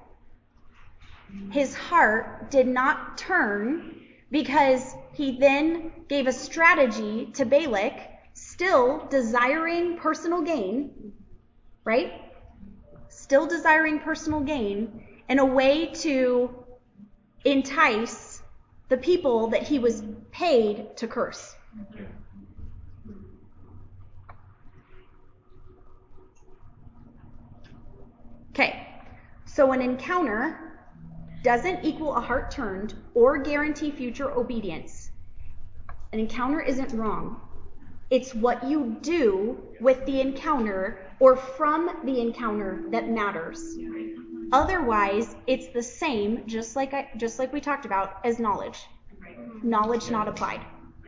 his heart did not turn, because he then gave a strategy to Balak, still desiring personal gain, right? Still desiring personal gain, and a way to entice the people that he was paid to curse. Okay, so an encounter doesn't equal a heart turned or guarantee future obedience. An encounter isn't wrong. It's what you do with the encounter or from the encounter that matters. Otherwise, it's the same, just like we talked about, as knowledge. Knowledge not applied.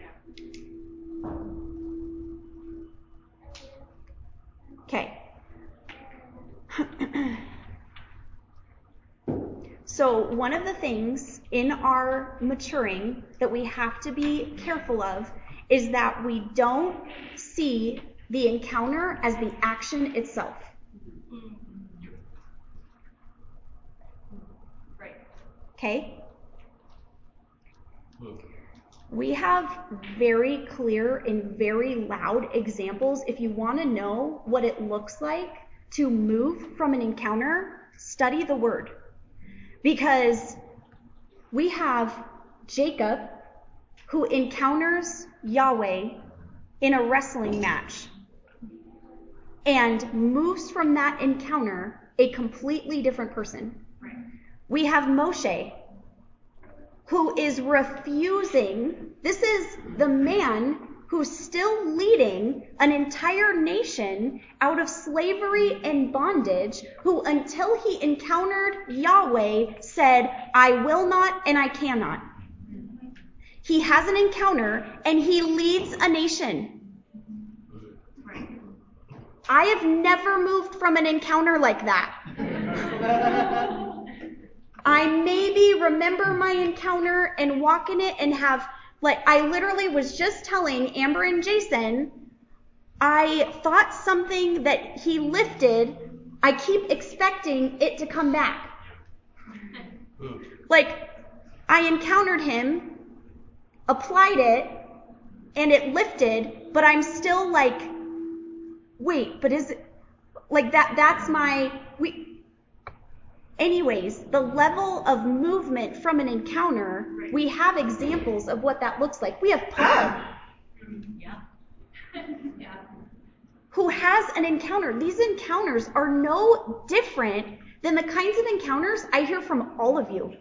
Okay. So one of the things in our maturing that we have to be careful of is that we don't see the encounter as the action itself. Right. Okay? We have very clear and very loud examples. If you want to know what it looks like to move from an encounter, study the word. Because we have Jacob who encounters Yahweh in a wrestling match and moves from that encounter a completely different person. Right. We have Moshe who is refusing. This is the man who's still leading an entire nation out of slavery and bondage, who until he encountered Yahweh said, I will not and I cannot. He has an encounter and he leads a nation. Right. I have never moved from an encounter like that. I maybe remember my encounter and walk in it and have, like, I literally was just telling Amber and Jason, I thought something that he lifted, I keep expecting it to come back. Like, I encountered him, applied it, and it lifted, but I'm still like, wait, but is it, like, that's my, anyways, the level of movement from an encounter, we have examples of what that looks like. We have Paul, Yeah. Yeah. who has an encounter. These encounters are no different than the kinds of encounters I hear from all of you.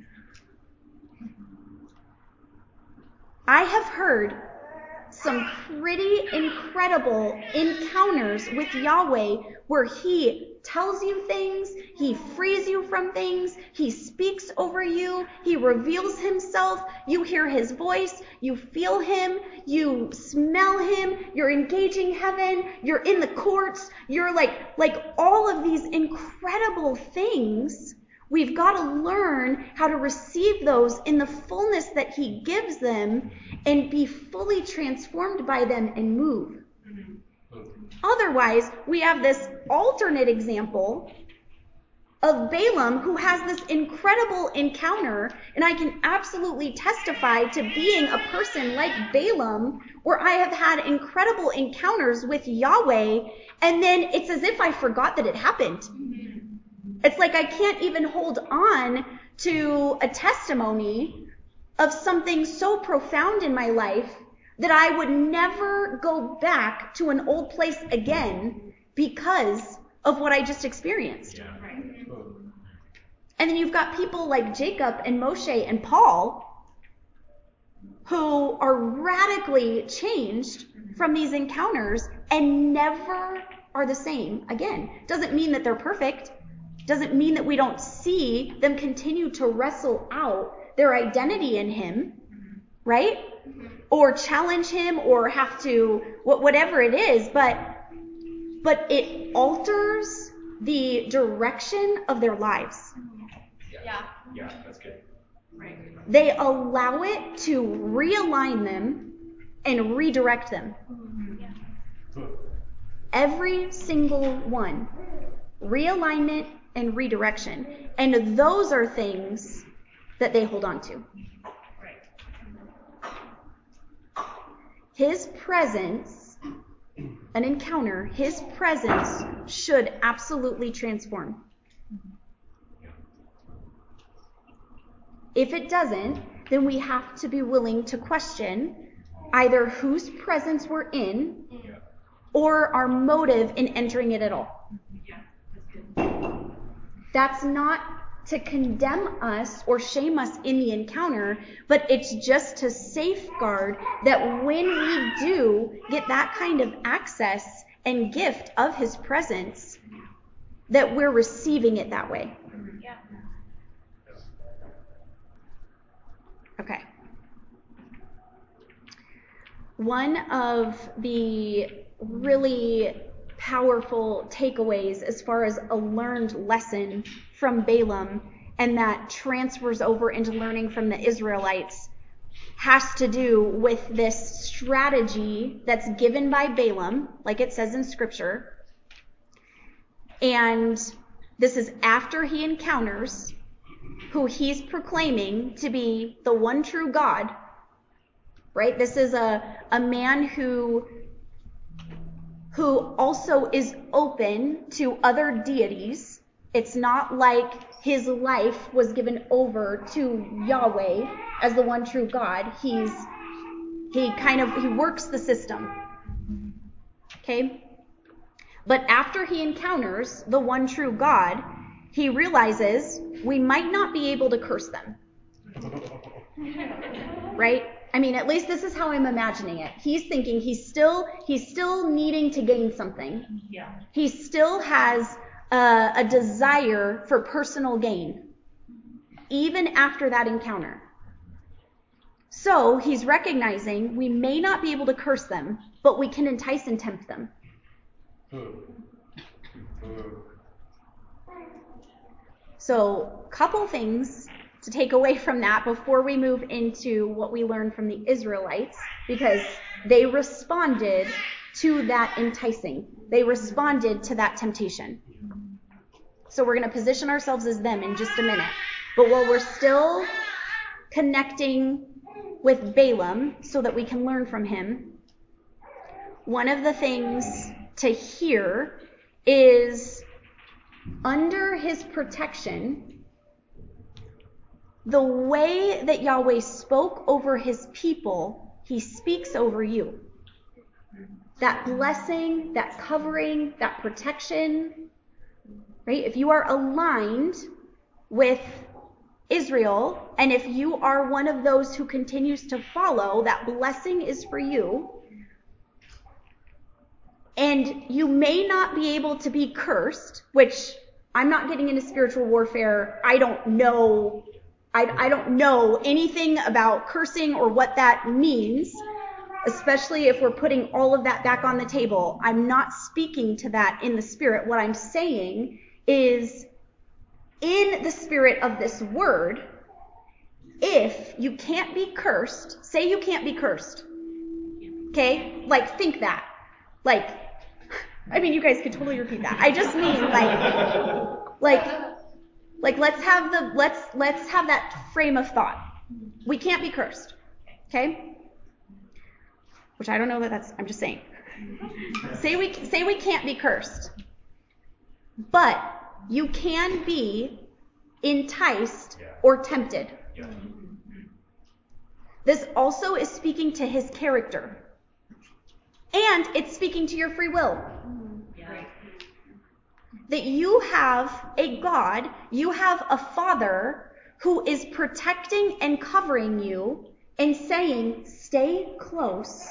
I have heard some pretty incredible encounters with Yahweh where he tells you things, he frees you from things, he speaks over you, he reveals himself, you hear his voice, you feel him, you smell him, you're engaging heaven, you're in the courts, you're like all of these incredible things. We've got to learn how to receive those in the fullness that he gives them and be fully transformed by them and move. Otherwise, we have this alternate example of Balaam who has this incredible encounter, and I can absolutely testify to being a person like Balaam where I have had incredible encounters with Yahweh, and then it's as if I forgot that it happened. It's like I can't even hold on to a testimony of something so profound in my life that I would never go back to an old place again because of what I just experienced. Yeah. Right. And then you've got people like Jacob and Moshe and Paul who are radically changed from these encounters and never are the same again. Doesn't mean that they're perfect. Doesn't mean that we don't see them continue to wrestle out their identity in him, right? Or challenge him or have to, whatever it is, but it alters the direction of their lives. Yeah, that's good. Right. They allow it to realign them and redirect them. Every single one. Realignment and redirection. And those are things that they hold on to. Right. His presence, an encounter, his presence should absolutely transform. If it doesn't, then we have to be willing to question either whose presence we're in or our motive in entering it at all. Yeah. That's good. That's not to condemn us or shame us in the encounter, but it's just to safeguard that when we do get that kind of access and gift of his presence, that we're receiving it that way. Yeah. Okay. One of the really powerful takeaways as far as a learned lesson from Balaam and that transfers over into learning from the Israelites has to do with this strategy that's given by Balaam, like it says in Scripture. And this is after he encounters who he's proclaiming to be the one true God, right? This is a man who also is open to other deities. It's not like his life was given over to Yahweh as the one true God. He works the system. Okay? But after he encounters the one true God, he realizes we might not be able to curse them. Right? I mean, at least this is how I'm imagining it. He's thinking he's still needing to gain something. Yeah. He still has a desire for personal gain, even after that encounter. So he's recognizing we may not be able to curse them, but we can entice and tempt them. So, couple things to take away from that before we move into what we learned from the Israelites, because they responded to that enticing. They responded to that temptation. So we're going to position ourselves as them in just a minute. But while we're still connecting with Balaam so that we can learn from him, one of the things to hear is under his protection, the way that Yahweh spoke over his people, he speaks over you. That blessing, that covering, that protection, right? If you are aligned with Israel, and if you are one of those who continues to follow, that blessing is for you. And you may not be able to be cursed, which I'm not getting into spiritual warfare. I don't know anything about cursing or what that means, especially if we're putting all of that back on the table. I'm not speaking to that in the spirit. What I'm saying is, in the spirit of this word, if you can't be cursed, say you can't be cursed. Okay? Like, think that. Like, I mean, you guys could totally repeat that. I just mean like let's have that frame of thought. We can't be cursed. Okay? Which I don't know I'm just saying. Say we can't be cursed. But you can be enticed or tempted. Yeah. This also is speaking to his character. And it's speaking to your free will. Yeah. That you have a God, you have a Father who is protecting and covering you and saying, stay close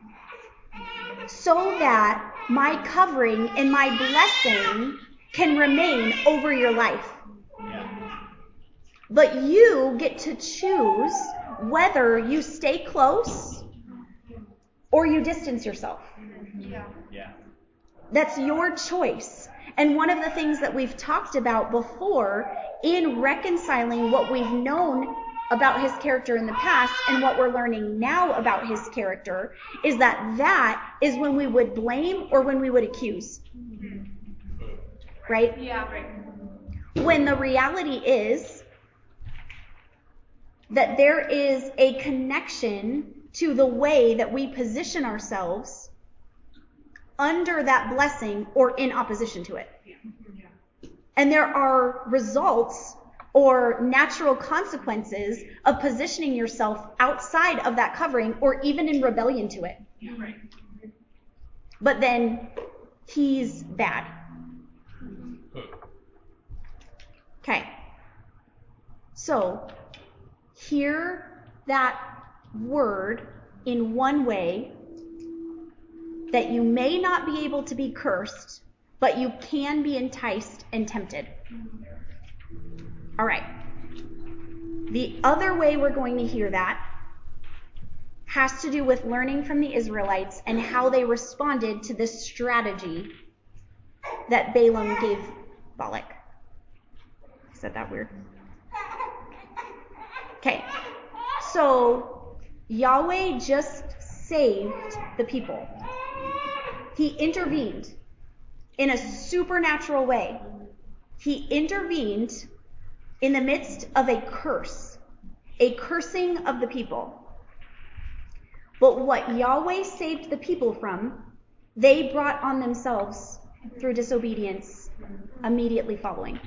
so that my covering and my blessing can remain over your life. Yeah. But you get to choose whether you stay close or you distance yourself. Yeah. That's your choice. And one of the things that we've talked about before in reconciling what we've known about his character in the past and what we're learning now about his character is that is when we would blame or when we would accuse. Right? Yeah. Right. When the reality is that there is a connection to the way that we position ourselves under that blessing or in opposition to it. And there are results or natural consequences of positioning yourself outside of that covering or even in rebellion to it. Yeah. Right. But then he's bad. Okay. So hear that word in one way, that you may not be able to be cursed, but you can be enticed and tempted. All right. The other way we're going to hear that has to do with learning from the Israelites and how they responded to this strategy that Balaam gave Balak. I said that weird. Okay. So Yahweh just saved the people. He intervened in a supernatural way. He intervened in the midst of a curse, a cursing of the people. But what Yahweh saved the people from, they brought on themselves through disobedience immediately following.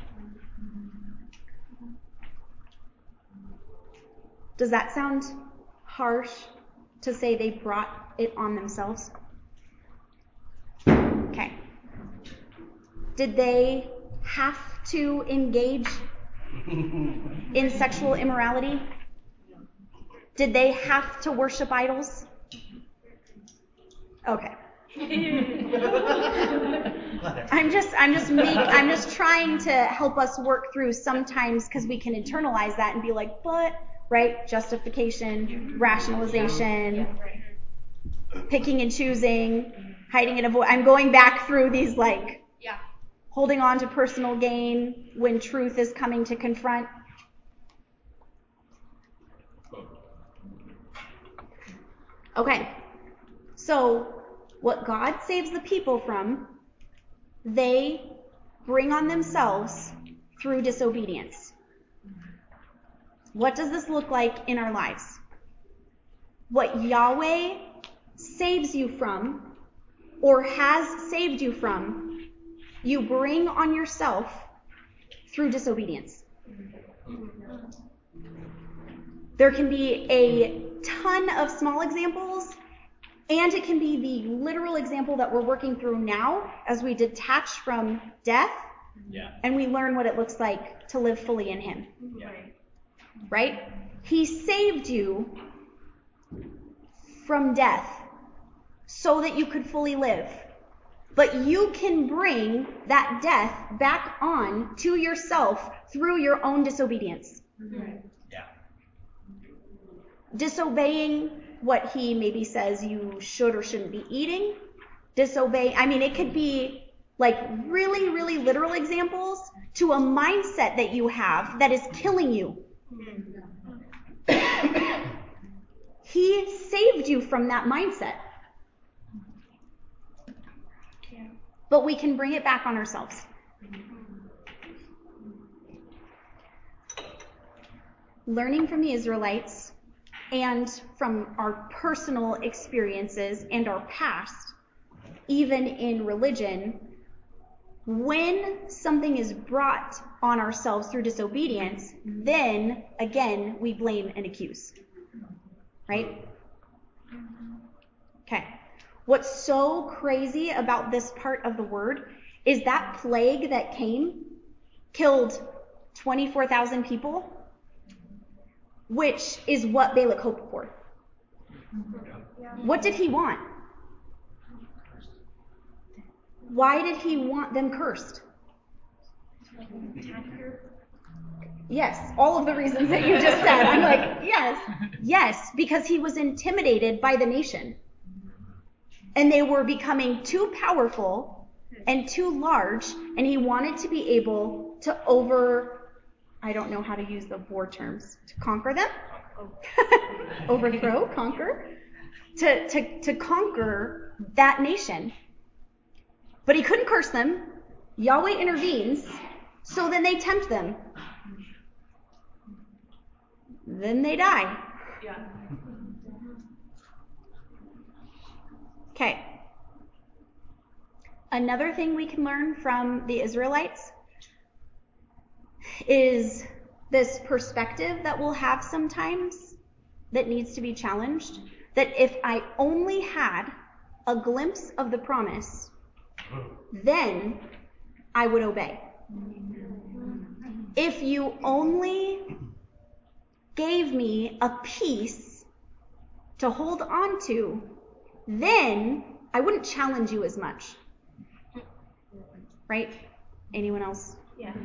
Does that sound harsh to say they brought it on themselves? Okay. Did they have to engage in sexual immorality? Did they have to worship idols? Okay. I'm just trying to help us work through sometimes, because we can internalize that and be like, but, right? Justification, rationalization, picking and choosing, hiding and avoid. I'm going back through these holding on to personal gain when truth is coming to confront. Okay, so what God saves the people from, they bring on themselves through disobedience. What does this look like in our lives? What Yahweh saves you from, or has saved you from, you bring on yourself through disobedience. There can be a ton of small examples, and it can be the literal example that we're working through now as we detach from death and we learn what it looks like to live fully in Him. Right? He saved you from death so that you could fully live. But you can bring that death back on to yourself through your own disobedience. Disobeying what He maybe says you should or shouldn't be eating. It could be like really, really literal examples to a mindset that you have that is killing you. He saved you from that mindset. But we can bring it back on ourselves. Learning from the Israelites and from our personal experiences and our past, even in religion, when something is brought on ourselves through disobedience, then, again, we blame and accuse. Right? Okay. What's so crazy about this part of the word is that plague that came killed 24,000 people, which is what Balak hoped for. What did he want? Why did he want them cursed? Yes, all of the reasons that you just said. I'm like, yes, because he was intimidated by the nation. And they were becoming too powerful and too large, and he wanted to be able to I don't know how to use the war terms, to conquer them? Overthrow, conquer? To conquer that nation. But he couldn't curse them. Yahweh intervenes, so then they tempt them. Then they die. Okay. Another thing we can learn from the Israelites is this perspective that we'll have sometimes that needs to be challenged, that if I only had a glimpse of the promise, then I would obey. If you only gave me a piece to hold on to, then I wouldn't challenge you as much. Right? Anyone else? Yeah.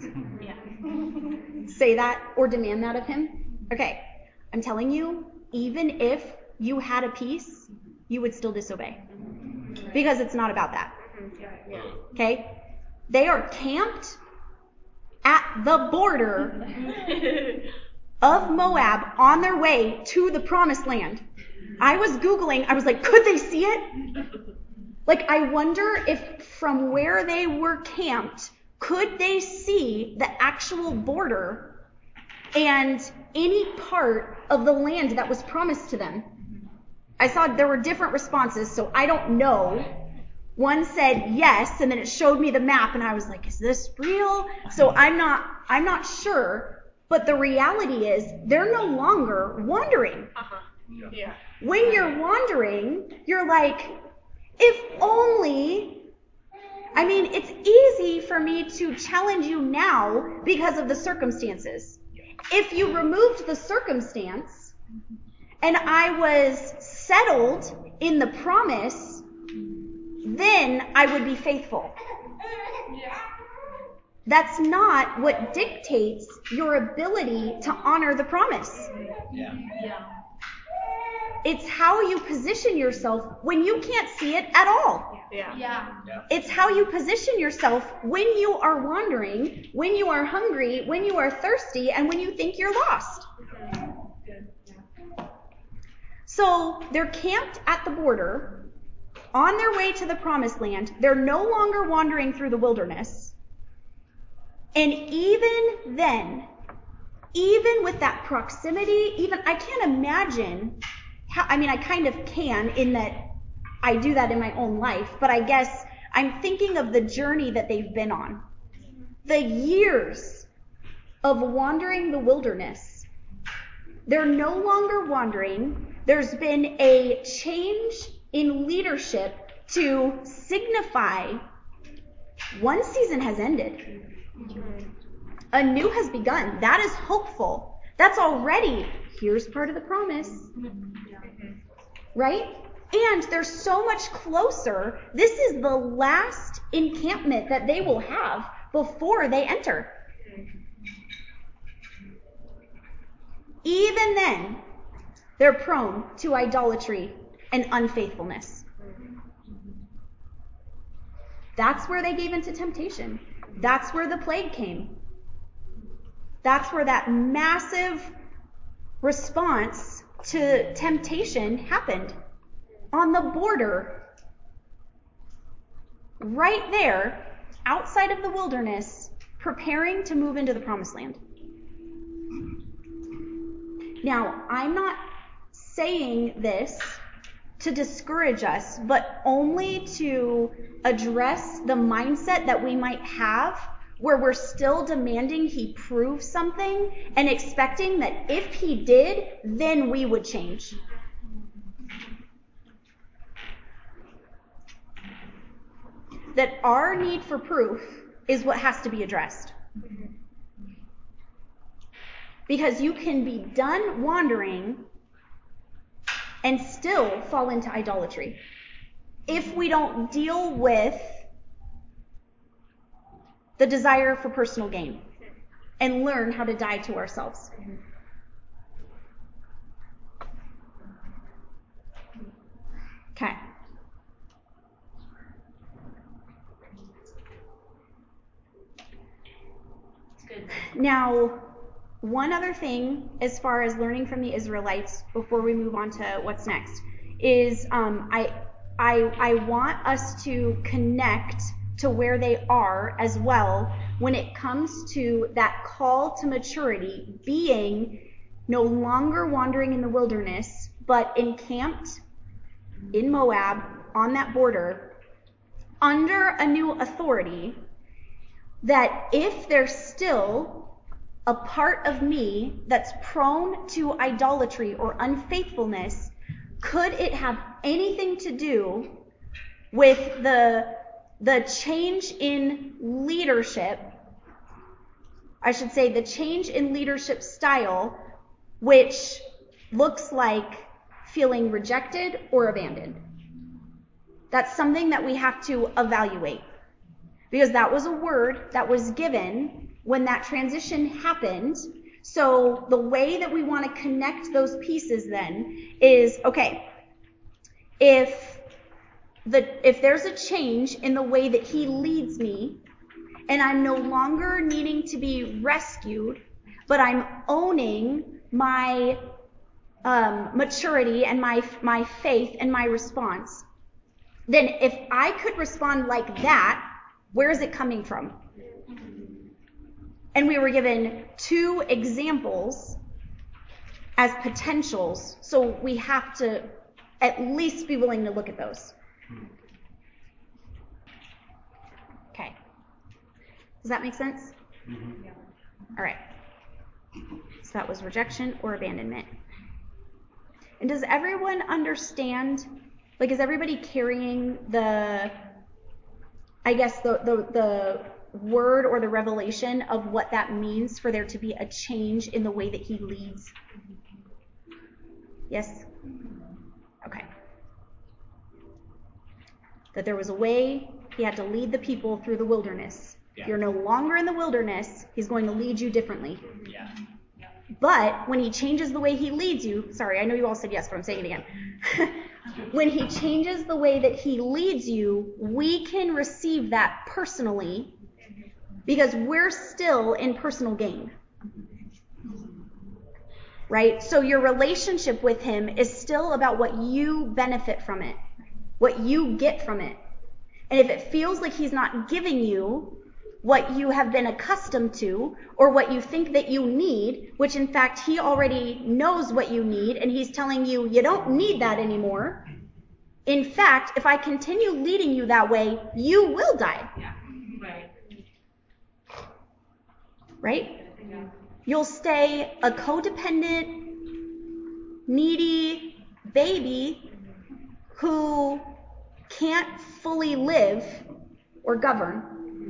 Say that or demand that of him? Okay. I'm telling you, even if you had a piece, you would still disobey. Because it's not about that. Okay? They are camped at the border of Moab on their way to the promised land. I was Googling, I was like, could they see it? Like, I wonder if from where they were camped, could they see the actual border and any part of the land that was promised to them? I saw there were different responses, so I don't know. One said yes, and then it showed me the map, and I was like, is this real? So I'm not sure, but the reality is they're no longer wandering. Yeah. When you're wandering, you're like, if only, it's easy for me to challenge you now because of the circumstances. If you removed the circumstance and I was settled in the promise, then I would be faithful. That's not what dictates your ability to honor the promise. Yeah. It's how you position yourself when you can't see it at all. Yeah. It's how you position yourself when you are wandering, when you are hungry, when you are thirsty, and when you think you're lost. So they're camped at the border on their way to the promised land. They're no longer wandering through the wilderness. And even then, even with that proximity, I can't imagine how, I kind of can in that I do that in my own life, but I guess I'm thinking of the journey that they've been on. The years of wandering the wilderness. They're no longer wandering. There's been a change in leadership to signify one season has ended. A new has begun. That is hopeful. That's already, here's part of the promise. Right? And they're so much closer. This is the last encampment that they will have before they enter. Even then, they're prone to idolatry and unfaithfulness. That's where they gave into temptation. That's where the plague came. That's where that massive response to temptation happened. On the border, right there, outside of the wilderness, preparing to move into the promised land. Now, I'm not saying this to discourage us, but only to address the mindset that we might have where we're still demanding he prove something and expecting that if he did, then we would change. That our need for proof is what has to be addressed. Because you can be done wandering and still fall into idolatry if we don't deal with the desire for personal gain and learn how to die to ourselves. Okay. Now, one other thing as far as learning from the Israelites before we move on to what's next is I want us to connect to where they are as well when it comes to that call to maturity being no longer wandering in the wilderness, but encamped in Moab on that border under a new authority, that if there's still a part of me that's prone to idolatry or unfaithfulness, could it have anything to do with the change in leadership? I should say the change in leadership style, which looks like feeling rejected or abandoned. That's something that we have to evaluate, because that was a word that was given when that transition happened. So the way that we want to connect those pieces then is, okay, if there's a change in the way that he leads me, and I'm no longer needing to be rescued, but I'm owning my maturity and my faith and my response, then if I could respond like that, where is it coming from? And we were given 2 examples as potentials, so we have to at least be willing to look at those. Okay. Does that make sense? Mm-hmm. All right. So that was rejection or abandonment. And does everyone understand, like, is everybody carrying the word or the revelation of what that means for there to be a change in the way that he leads? Yes? Okay. That there was a way he had to lead the people through the wilderness. Yeah. You're no longer in the wilderness. He's going to lead you differently. Yeah. But when he changes the way he leads you, sorry, I know you all said yes, but I'm saying it again. When he changes the way that he leads you, we can receive that personally because we're still in personal gain. Right? So your relationship with him is still about what you benefit from it, what you get from it. And if it feels like he's not giving you what you have been accustomed to or what you think that you need, which in fact he already knows what you need and he's telling you you don't need that anymore. In fact, if I continue leading you that way, you will die. Yeah. Right. Right? Yeah. You'll stay a codependent, needy baby who can't fully live or govern.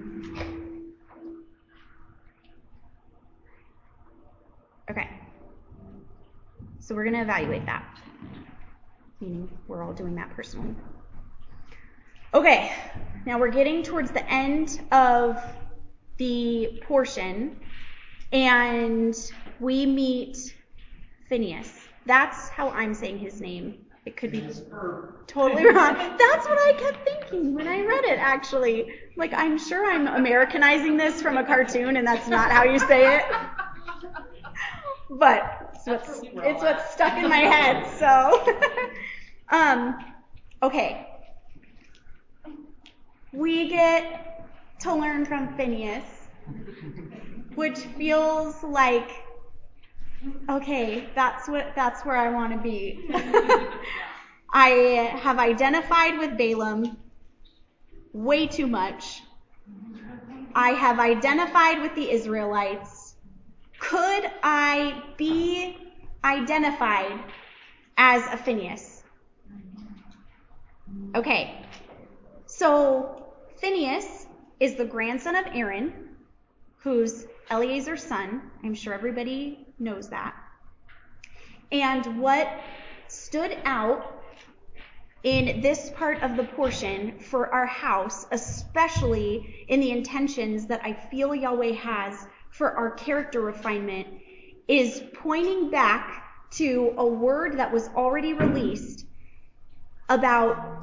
Okay. So we're going to evaluate that. Meaning we're all doing that personally. Okay. Now we're getting towards the end of the portion, and we meet Phineas. That's how I'm saying his name. It could be totally wrong. That's what I kept thinking when I read it, actually. Like, I'm sure I'm Americanizing this from a cartoon, and that's not how you say it. But it's what's stuck in my head, so. Okay. We get to learn from Phineas, which feels like, okay, that's where I want to be. I have identified with Balaam way too much. I have identified with the Israelites. Could I be identified as a Phineas? Okay, so Phineas is the grandson of Aaron, who's Eleazar's son. I'm sure everybody knows that. And what stood out in this part of the portion for our house, especially in the intentions that I feel Yahweh has for our character refinement, is pointing back to a word that was already released about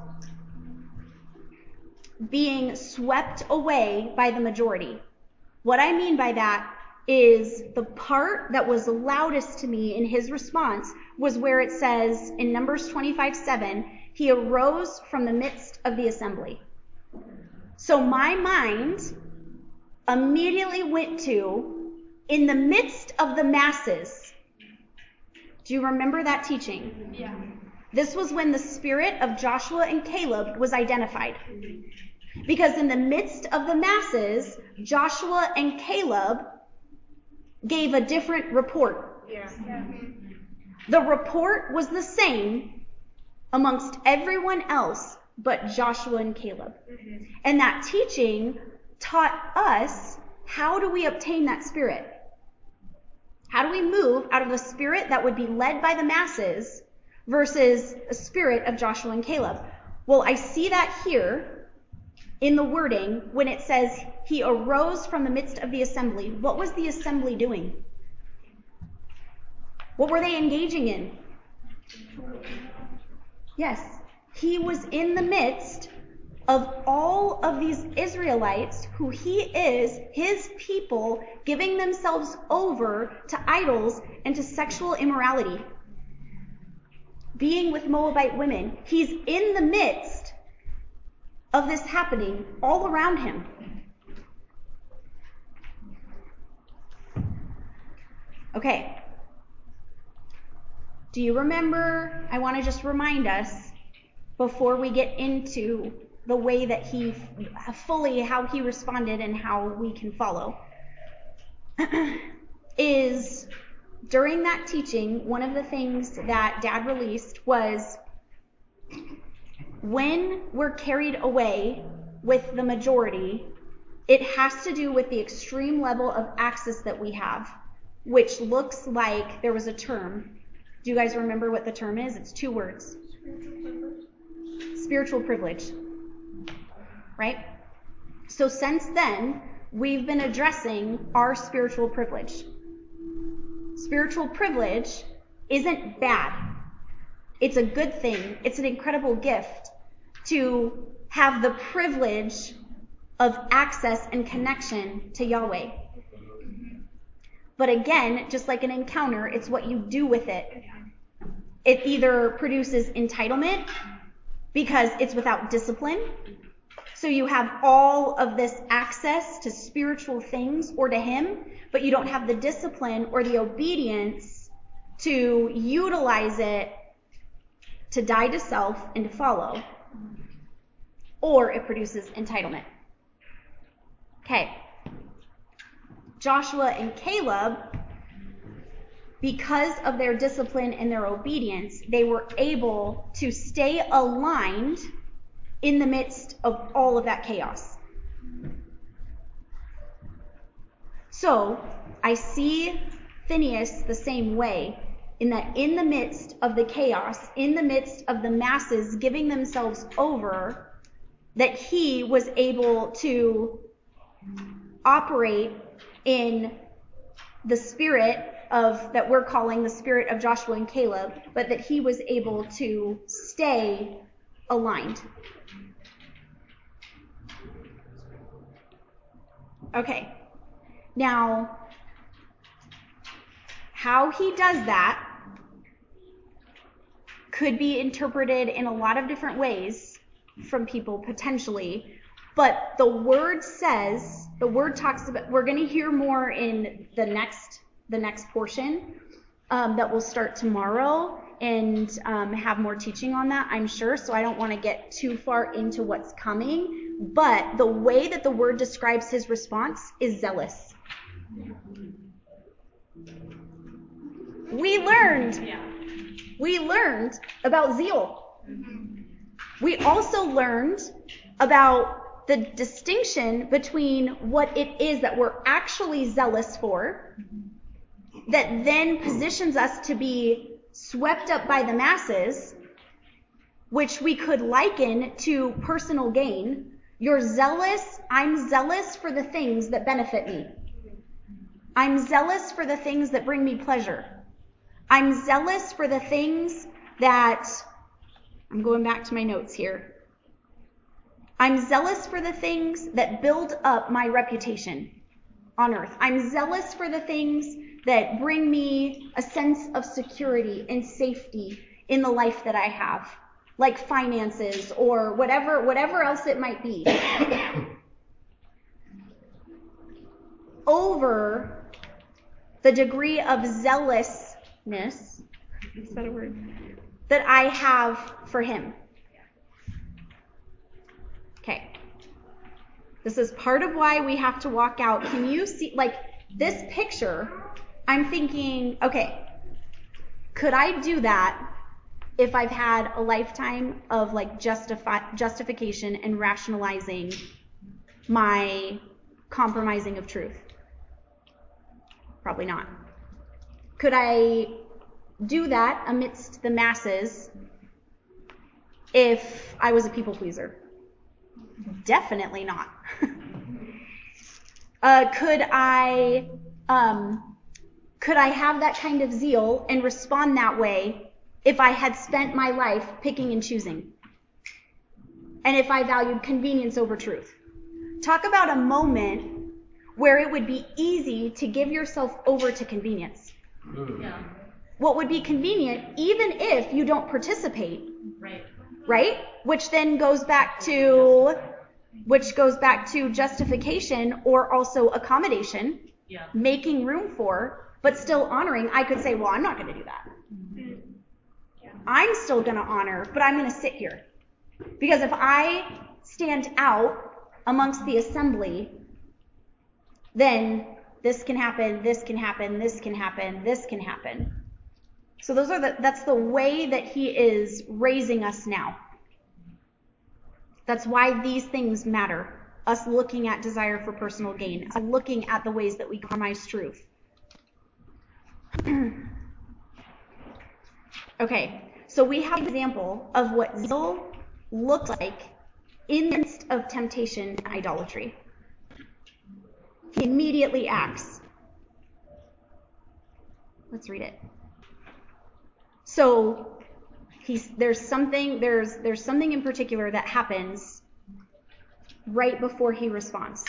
being swept away by the majority. What I mean by that is the part that was loudest to me in his response was where it says in Numbers 25:7, he arose from the midst of the assembly. So my mind immediately went to, in the midst of the masses. Do you remember that teaching? Yeah. This was when the spirit of Joshua and Caleb was identified. Because in the midst of the masses, Joshua and Caleb gave a different report. Yeah. The report was the same amongst everyone else but Joshua and Caleb. And that teaching taught us, how do we obtain that spirit? How do we move out of a spirit that would be led by the masses versus a spirit of Joshua and Caleb? Well, I see that here in the wording when it says he arose from the midst of the assembly. What was the assembly doing? What were they engaging in? Yes, he was in the midst of all of these Israelites who he is, his people, giving themselves over to idols and to sexual immorality, being with Moabite women. He's in the midst of this happening all around him. Okay. Do you remember? I want to just remind us before we get into the way that he fully, how he responded and how we can follow, is during that teaching, one of the things that Dad released was when we're carried away with the majority, it has to do with the extreme level of access that we have, which looks like there was a term. Do you guys remember what the term is? It's 2 words. Spiritual privilege. Right? So since then, we've been addressing our spiritual privilege. Spiritual privilege isn't bad. It's a good thing. It's an incredible gift to have the privilege of access and connection to Yahweh. But again, just like an encounter, it's what you do with it. It either produces entitlement because it's without discipline. So you have all of this access to spiritual things or to him, but you don't have the discipline or the obedience to utilize it to die to self and to follow. Or it produces entitlement. Okay. Joshua and Caleb, because of their discipline and their obedience, they were able to stay aligned in the midst of all of that chaos. So, I see Phineas the same way, in that in the midst of the chaos, in the midst of the masses giving themselves over, that he was able to operate in the spirit of, that we're calling the spirit of Joshua and Caleb, but that he was able to stay aligned. Okay. Now, how he does that could be interpreted in a lot of different ways from people potentially, but the word talks about, we're going to hear more in the next portion that will start tomorrow, and have more teaching on that, I'm sure, so I don't want to get too far into what's coming, but the way that the word describes his response is zealous. We learned about zeal. We also learned about the distinction between what it is that we're actually zealous for, that then positions us to be swept up by the masses, which we could liken to personal gain. I'm zealous for the things that benefit me. I'm zealous for the things that bring me pleasure. I'm zealous for the things that, I'm going back to my notes here. I'm zealous for the things that build up my reputation on earth. I'm zealous for the things that bring me a sense of security and safety in the life that I have, like finances or whatever else it might be. Over the degree of zealousness, is that a word, that I have for him. Okay. This is part of why we have to walk out. Can you see, like, this picture, I'm thinking, okay, could I do that if I've had a lifetime of, like, justification and rationalizing my compromising of truth? Probably not. Could I do that amidst the masses if I was a people pleaser? Definitely not. Could I have that kind of zeal and respond that way if I had spent my life picking and choosing? and if I valued convenience over truth. Talk about a moment where it would be easy to give yourself over to convenience. Yeah. What would be convenient, even if you don't participate, Right. right? Which then goes back to justification or also accommodation, Yeah. making room for, but still honoring. I could say, well, I'm not going to do that. I'm still going to honor, but I'm going to sit here. Because if I stand out amongst the assembly, then this can happen, this can happen, this can happen, this can happen. So that's the way that he is raising us now. That's why these things matter. Us looking at desire for personal gain, us looking at the ways that we compromise truth. Okay, so we have an example of what zeal looks like in the midst of temptation and idolatry. He immediately acts. Let's read it. So there's something in particular that happens right before he responds.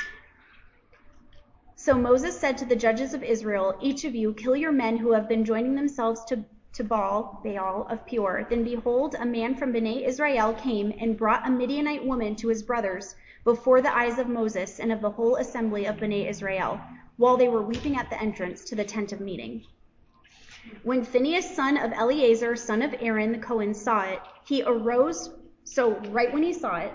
So Moses said to the judges of Israel, each of you kill your men who have been joining themselves to Baal of Peor. Then behold, a man from Bnei Israel came and brought a Midianite woman to his brothers before the eyes of Moses and of the whole assembly of Bnei Israel, while they were weeping at the entrance to the tent of meeting. When Phinehas, son of Eleazar, son of Aaron the Cohen, saw it, he arose. So right when he saw it,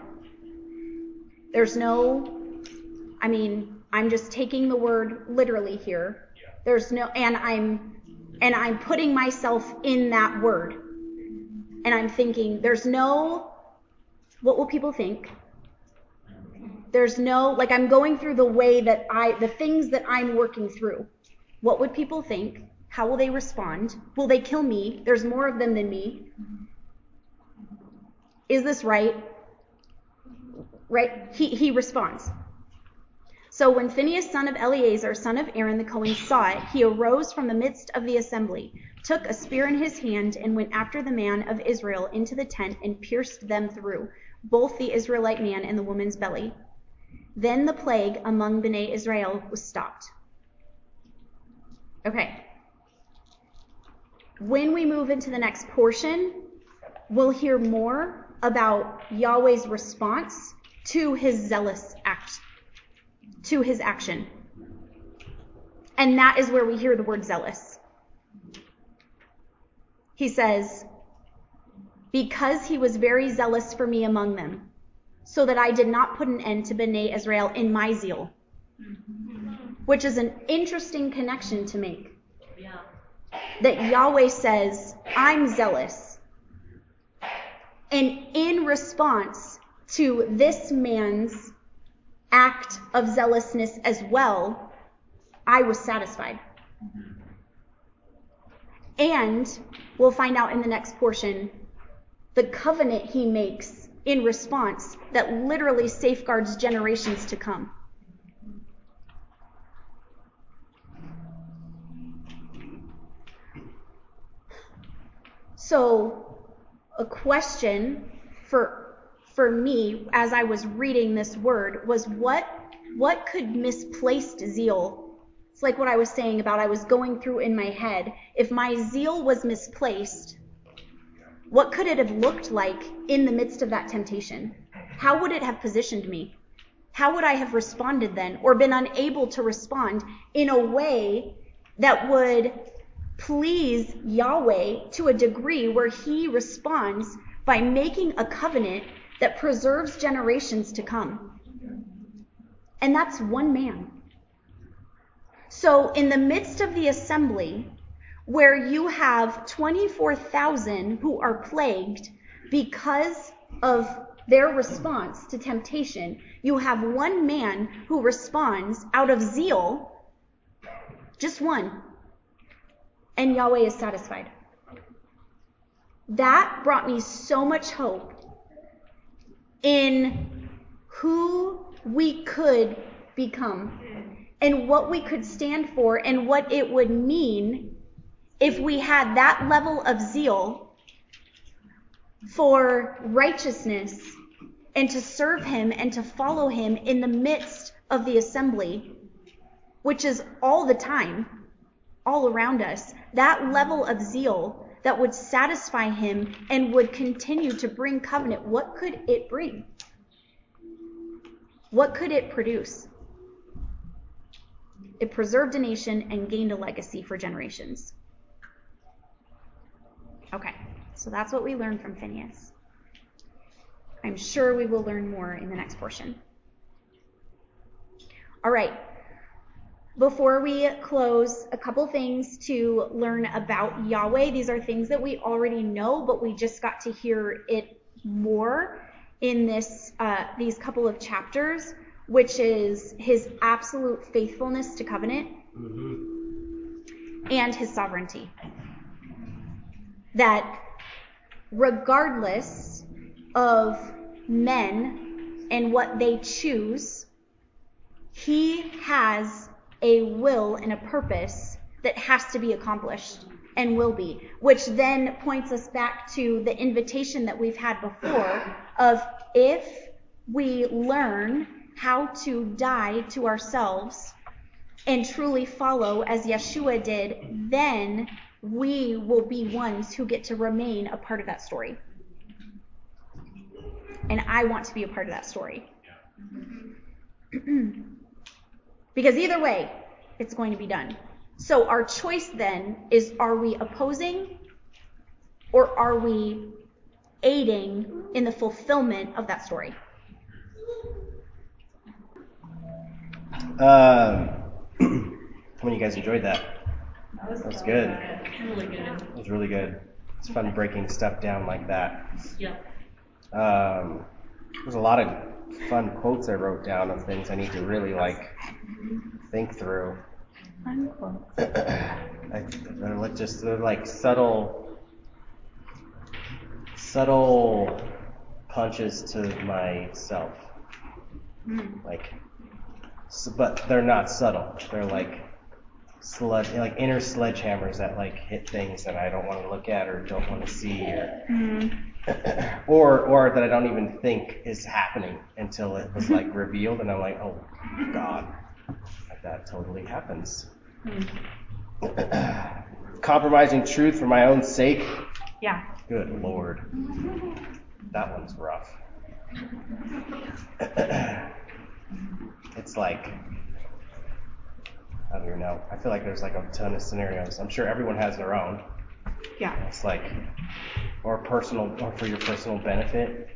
I'm just taking the word literally here. And I'm putting myself in that word. And I'm thinking, what will people think? I'm going through the things that I'm working through. What would people think? How will they respond? Will they kill me? There's more of them than me. Is this right? Right? He responds. So when Phinehas, son of Eleazar, son of Aaron the Cohen, saw it, he arose from the midst of the assembly, took a spear in his hand, and went after the man of Israel into the tent and pierced them through, both the Israelite man and the woman's belly. Then the plague among Bnei Israel was stopped. Okay. When we move into the next portion, we'll hear more about Yahweh's response to his zealous act, to his action. And that is where we hear the word zealous. He says, because he was very zealous for me among them, so that I did not put an end to Bnei Israel in my zeal. Which is an interesting connection to make. Yeah. That Yahweh says, I'm zealous. And in response to this man's act of zealousness as well, I was satisfied. And we'll find out in the next portion the covenant he makes in response that literally safeguards generations to come. So a question for me as I was reading this word was what could misplaced zeal, it's like what I was saying about I was going through in my head, if my zeal was misplaced, what could it have looked like in the midst of that temptation? How would it have positioned me? How would I have responded then, or been unable to respond in a way that would please Yahweh to a degree where he responds by making a covenant that preserves generations to come? And that's one man. So in the midst of the assembly, where you have 24,000 who are plagued because of their response to temptation, you have one man who responds out of zeal, just one, and Yahweh is satisfied. That brought me so much hope in who we could become and what we could stand for and what it would mean if we had that level of zeal for righteousness and to serve him and to follow him in the midst of the assembly, which is all the time, all around us, that level of zeal that would satisfy him and would continue to bring covenant, what could it bring? What could it produce? It preserved a nation and gained a legacy for generations. Okay, so that's what we learned from Phinehas. I'm sure we will learn more in the next portion. All right. Before we close, a couple things to learn about Yahweh. These are things that we already know, but we just got to hear it more in these couple of chapters, which is his absolute faithfulness to covenant and his sovereignty. That regardless of men and what they choose, he has a will and a purpose that has to be accomplished and will be, which then points us back to the invitation that we've had before of if we learn how to die to ourselves and truly follow as Yeshua did, then we will be ones who get to remain a part of that story. And I want to be a part of that story. Because either way, it's going to be done. So our choice then is, are we opposing or are we aiding in the fulfillment of that story? How many of you guys enjoyed that? That was good. Really good. It was really good. It's fun breaking stuff down like that. Yep. There's a lot of fun quotes I wrote down of things I need to really think through. Unquote. They're like subtle punches to myself. But they're not subtle. They're like inner sledgehammers that hit things that I don't want to look at or don't want to see, or that I don't even think is happening until it was revealed, and I'm like, oh God, that totally happens. Compromising truth for my own sake. Yeah. Good Lord, that one's rough. It's I don't even know. I feel like there's a ton of scenarios. I'm sure everyone has their own. Yeah. It's or for your personal benefit.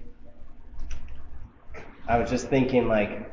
I was just thinking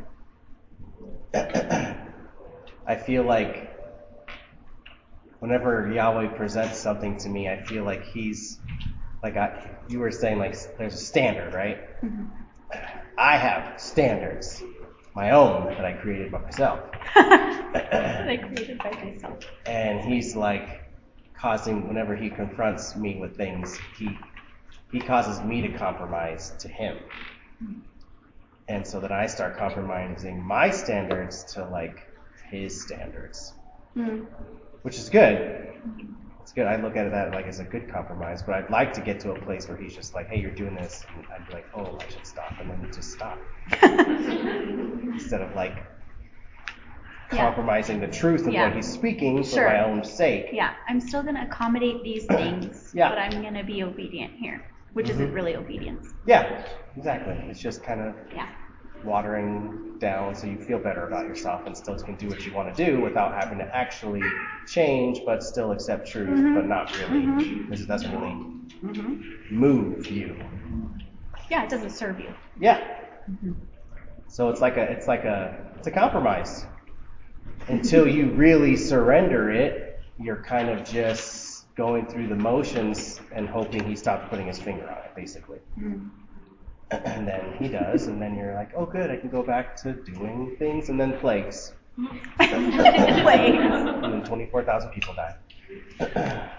I feel like whenever Yahweh presents something to me, I feel like he's you were saying there's a standard, right? Mm-hmm. I have standards, my own, that I created by myself. I created by myself. And he's causing, whenever he confronts me with things, he causes me to compromise to him. And so that I start compromising my standards to his standards. Which is good. It's good. I look at that as a good compromise, but I'd like to get to a place where he's just hey, you're doing this, and I'd be oh, I should stop, and then just stop. Instead of compromising the truth of what he's speaking for my own sake. Yeah, I'm still going to accommodate these things, but I'm going to be obedient here, which isn't really obedience. Yeah, exactly. It's just kind of watering down so you feel better about yourself and still can do what you want to do without having to actually change, but still accept truth, but not really, because it doesn't really move you. Yeah, it doesn't serve you. Yeah. So it's a compromise. Until you really surrender it, you're kind of just going through the motions and hoping he stops putting his finger on it, basically. And then he does, and then you're oh good, I can go back to doing things, and then plagues. And then 24,000 people die.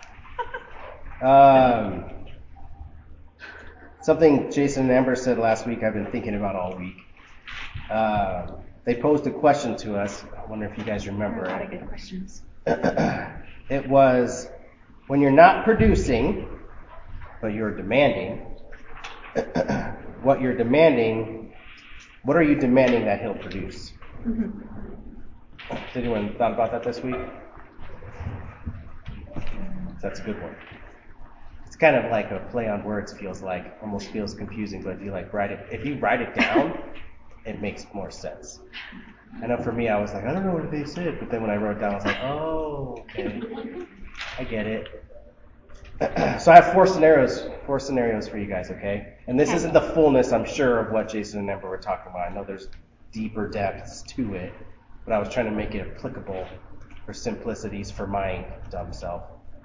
Something Jason and Amber said last week I've been thinking about all week. They posed a question to us. I wonder if you guys remember it. A lot of good questions. It was, when you're not producing, but you're demanding, what you're demanding What are you demanding that he'll produce? Has anyone thought about that this week? That's a good one. It's kind of like a play on words, almost feels confusing, but if you write it down, it makes more sense. I know for me, I was like, I don't know what they said, but then when I wrote it down, I was like, oh, okay, I get it. So I have four scenarios for you guys, okay? And this isn't the fullness, I'm sure, of what Jason and Amber were talking about. I know there's deeper depths to it, but I was trying to make it applicable for simplicities for my dumb self.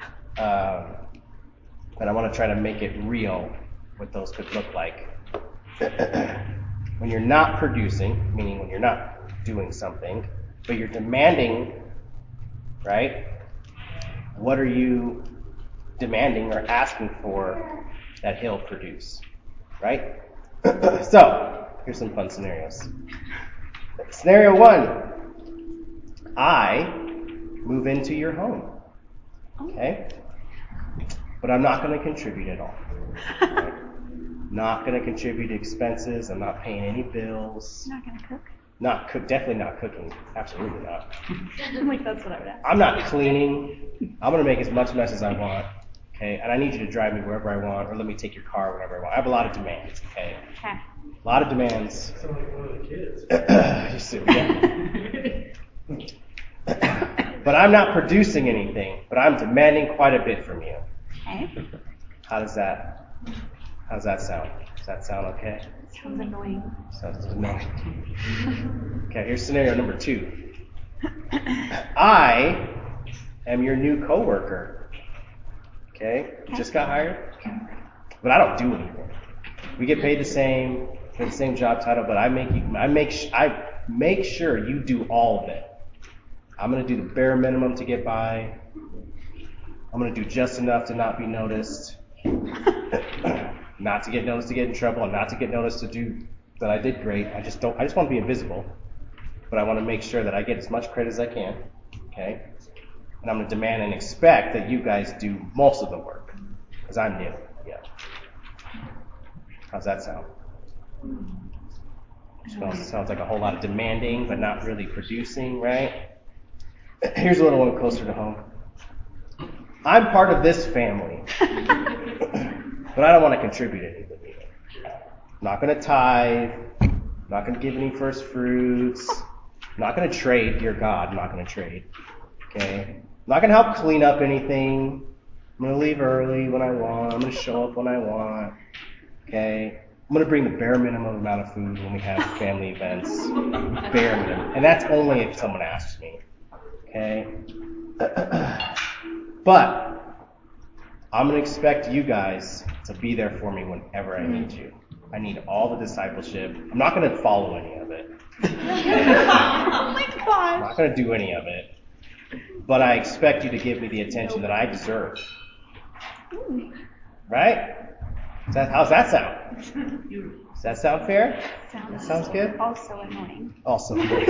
But I want to try to make it real, what those could look like. When you're not producing, meaning when you're not doing something, but you're demanding, right? What are you demanding or asking for that he'll produce, right? So, here's some fun scenarios. Scenario 1, I move into your home, okay? But I'm not going to contribute at all. Right? Not going to contribute expenses. I'm not paying any bills. Not gonna cook. Not cook. Definitely not cooking. Absolutely not. Like that's what I would ask. I'm not cleaning. I'm going to make as much mess as I want. Okay, and I need you to drive me wherever I want, or let me take your car whenever I want. I have a lot of demands. Okay. Okay. A lot of demands. Sound like one of the kids. But I'm not producing anything. But I'm demanding quite a bit from you. Okay. How does that sound? Does that sound okay? Sounds annoying. Sounds annoying. Okay, here's scenario number 2. I am your new coworker. Okay? Just got hired. But I don't do anything. We get paid the same for the same job title, but I make sure you do all of it. I'm going to do the bare minimum to get by. I'm going to do just enough to not be noticed. Not to get noticed to get in trouble, and not to get noticed to do that I did great. I just want to be invisible. But I want to make sure that I get as much credit as I can. Okay? And I'm going to demand and expect that you guys do most of the work. Because I'm new. Yeah. How's that sound? Sounds like a whole lot of demanding, but not really producing, right? Here's a little one closer to home. I'm part of this family. But I don't want to contribute anything either. I'm not going to tithe. I'm not going to give any first fruits. I'm not going to trade. Dear God, I'm not going to trade. Okay? I'm not going to help clean up anything. I'm going to leave early when I want. I'm going to show up when I want. Okay? I'm going to bring the bare minimum amount of food when we have family events. Bare minimum. And that's only if someone asks me. Okay? But I'm going to expect you guys to be there for me whenever I need you. I need all the discipleship. I'm not going to follow any of it. Oh my I'm gosh. not going to do any of it. But I expect you to give me the attention that I deserve. Right? How's that sound? Does that sound fair? That sounds good? Also annoying. Also.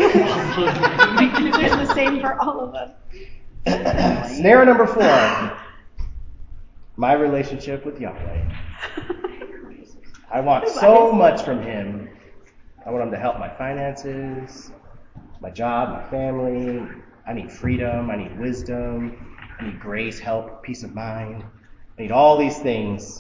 It's the same for all of us. Scenario number 4. My relationship with Yahweh. I want so much from him. I want him to help my finances, my job, my family. I need freedom. I need wisdom. I need grace, help, peace of mind. I need all these things.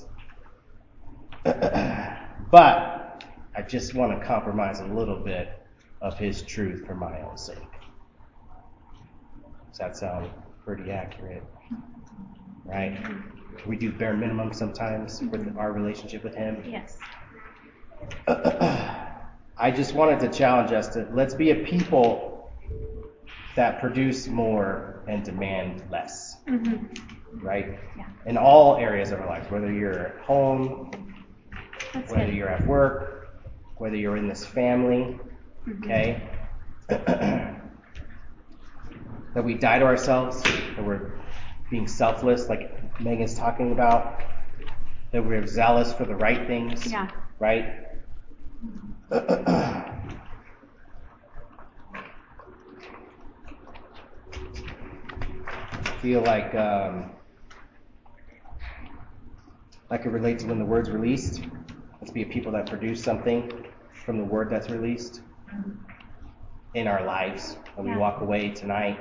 But I just want to compromise a little bit of his truth for my own sake. Does that sound pretty accurate? Right? We do bare minimum sometimes with our relationship with him. Yes. I just wanted to challenge us to let's be a people that produce more and demand less. Right? Yeah. In all areas of our lives, whether you're at home, That's whether good. you're at work, whether you're in this family, okay? That we die to ourselves, that we're being selfless, like Megan's talking about, that we're zealous for the right things, Yeah. right? I feel like it relates to when the word's released. Let's be a people that produce something from the word that's released in our lives. When we walk away tonight,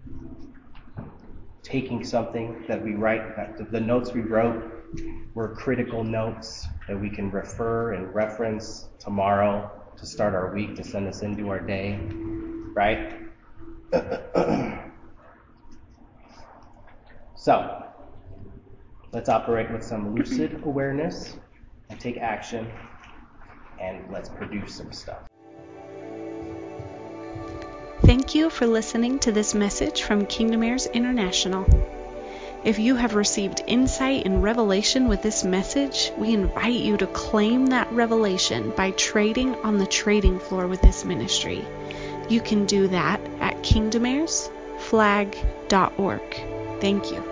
taking something that we write, that the notes we wrote were critical notes that we can refer and reference tomorrow to start our week, to send us into our day, right? So, let's operate with some lucid awareness and take action, and let's produce some stuff. Thank you for listening to this message from Kingdom Heirs International. If you have received insight and revelation with this message, we invite you to claim that revelation by trading on the trading floor with this ministry. You can do that at kingdomheirsflag.org. Thank you.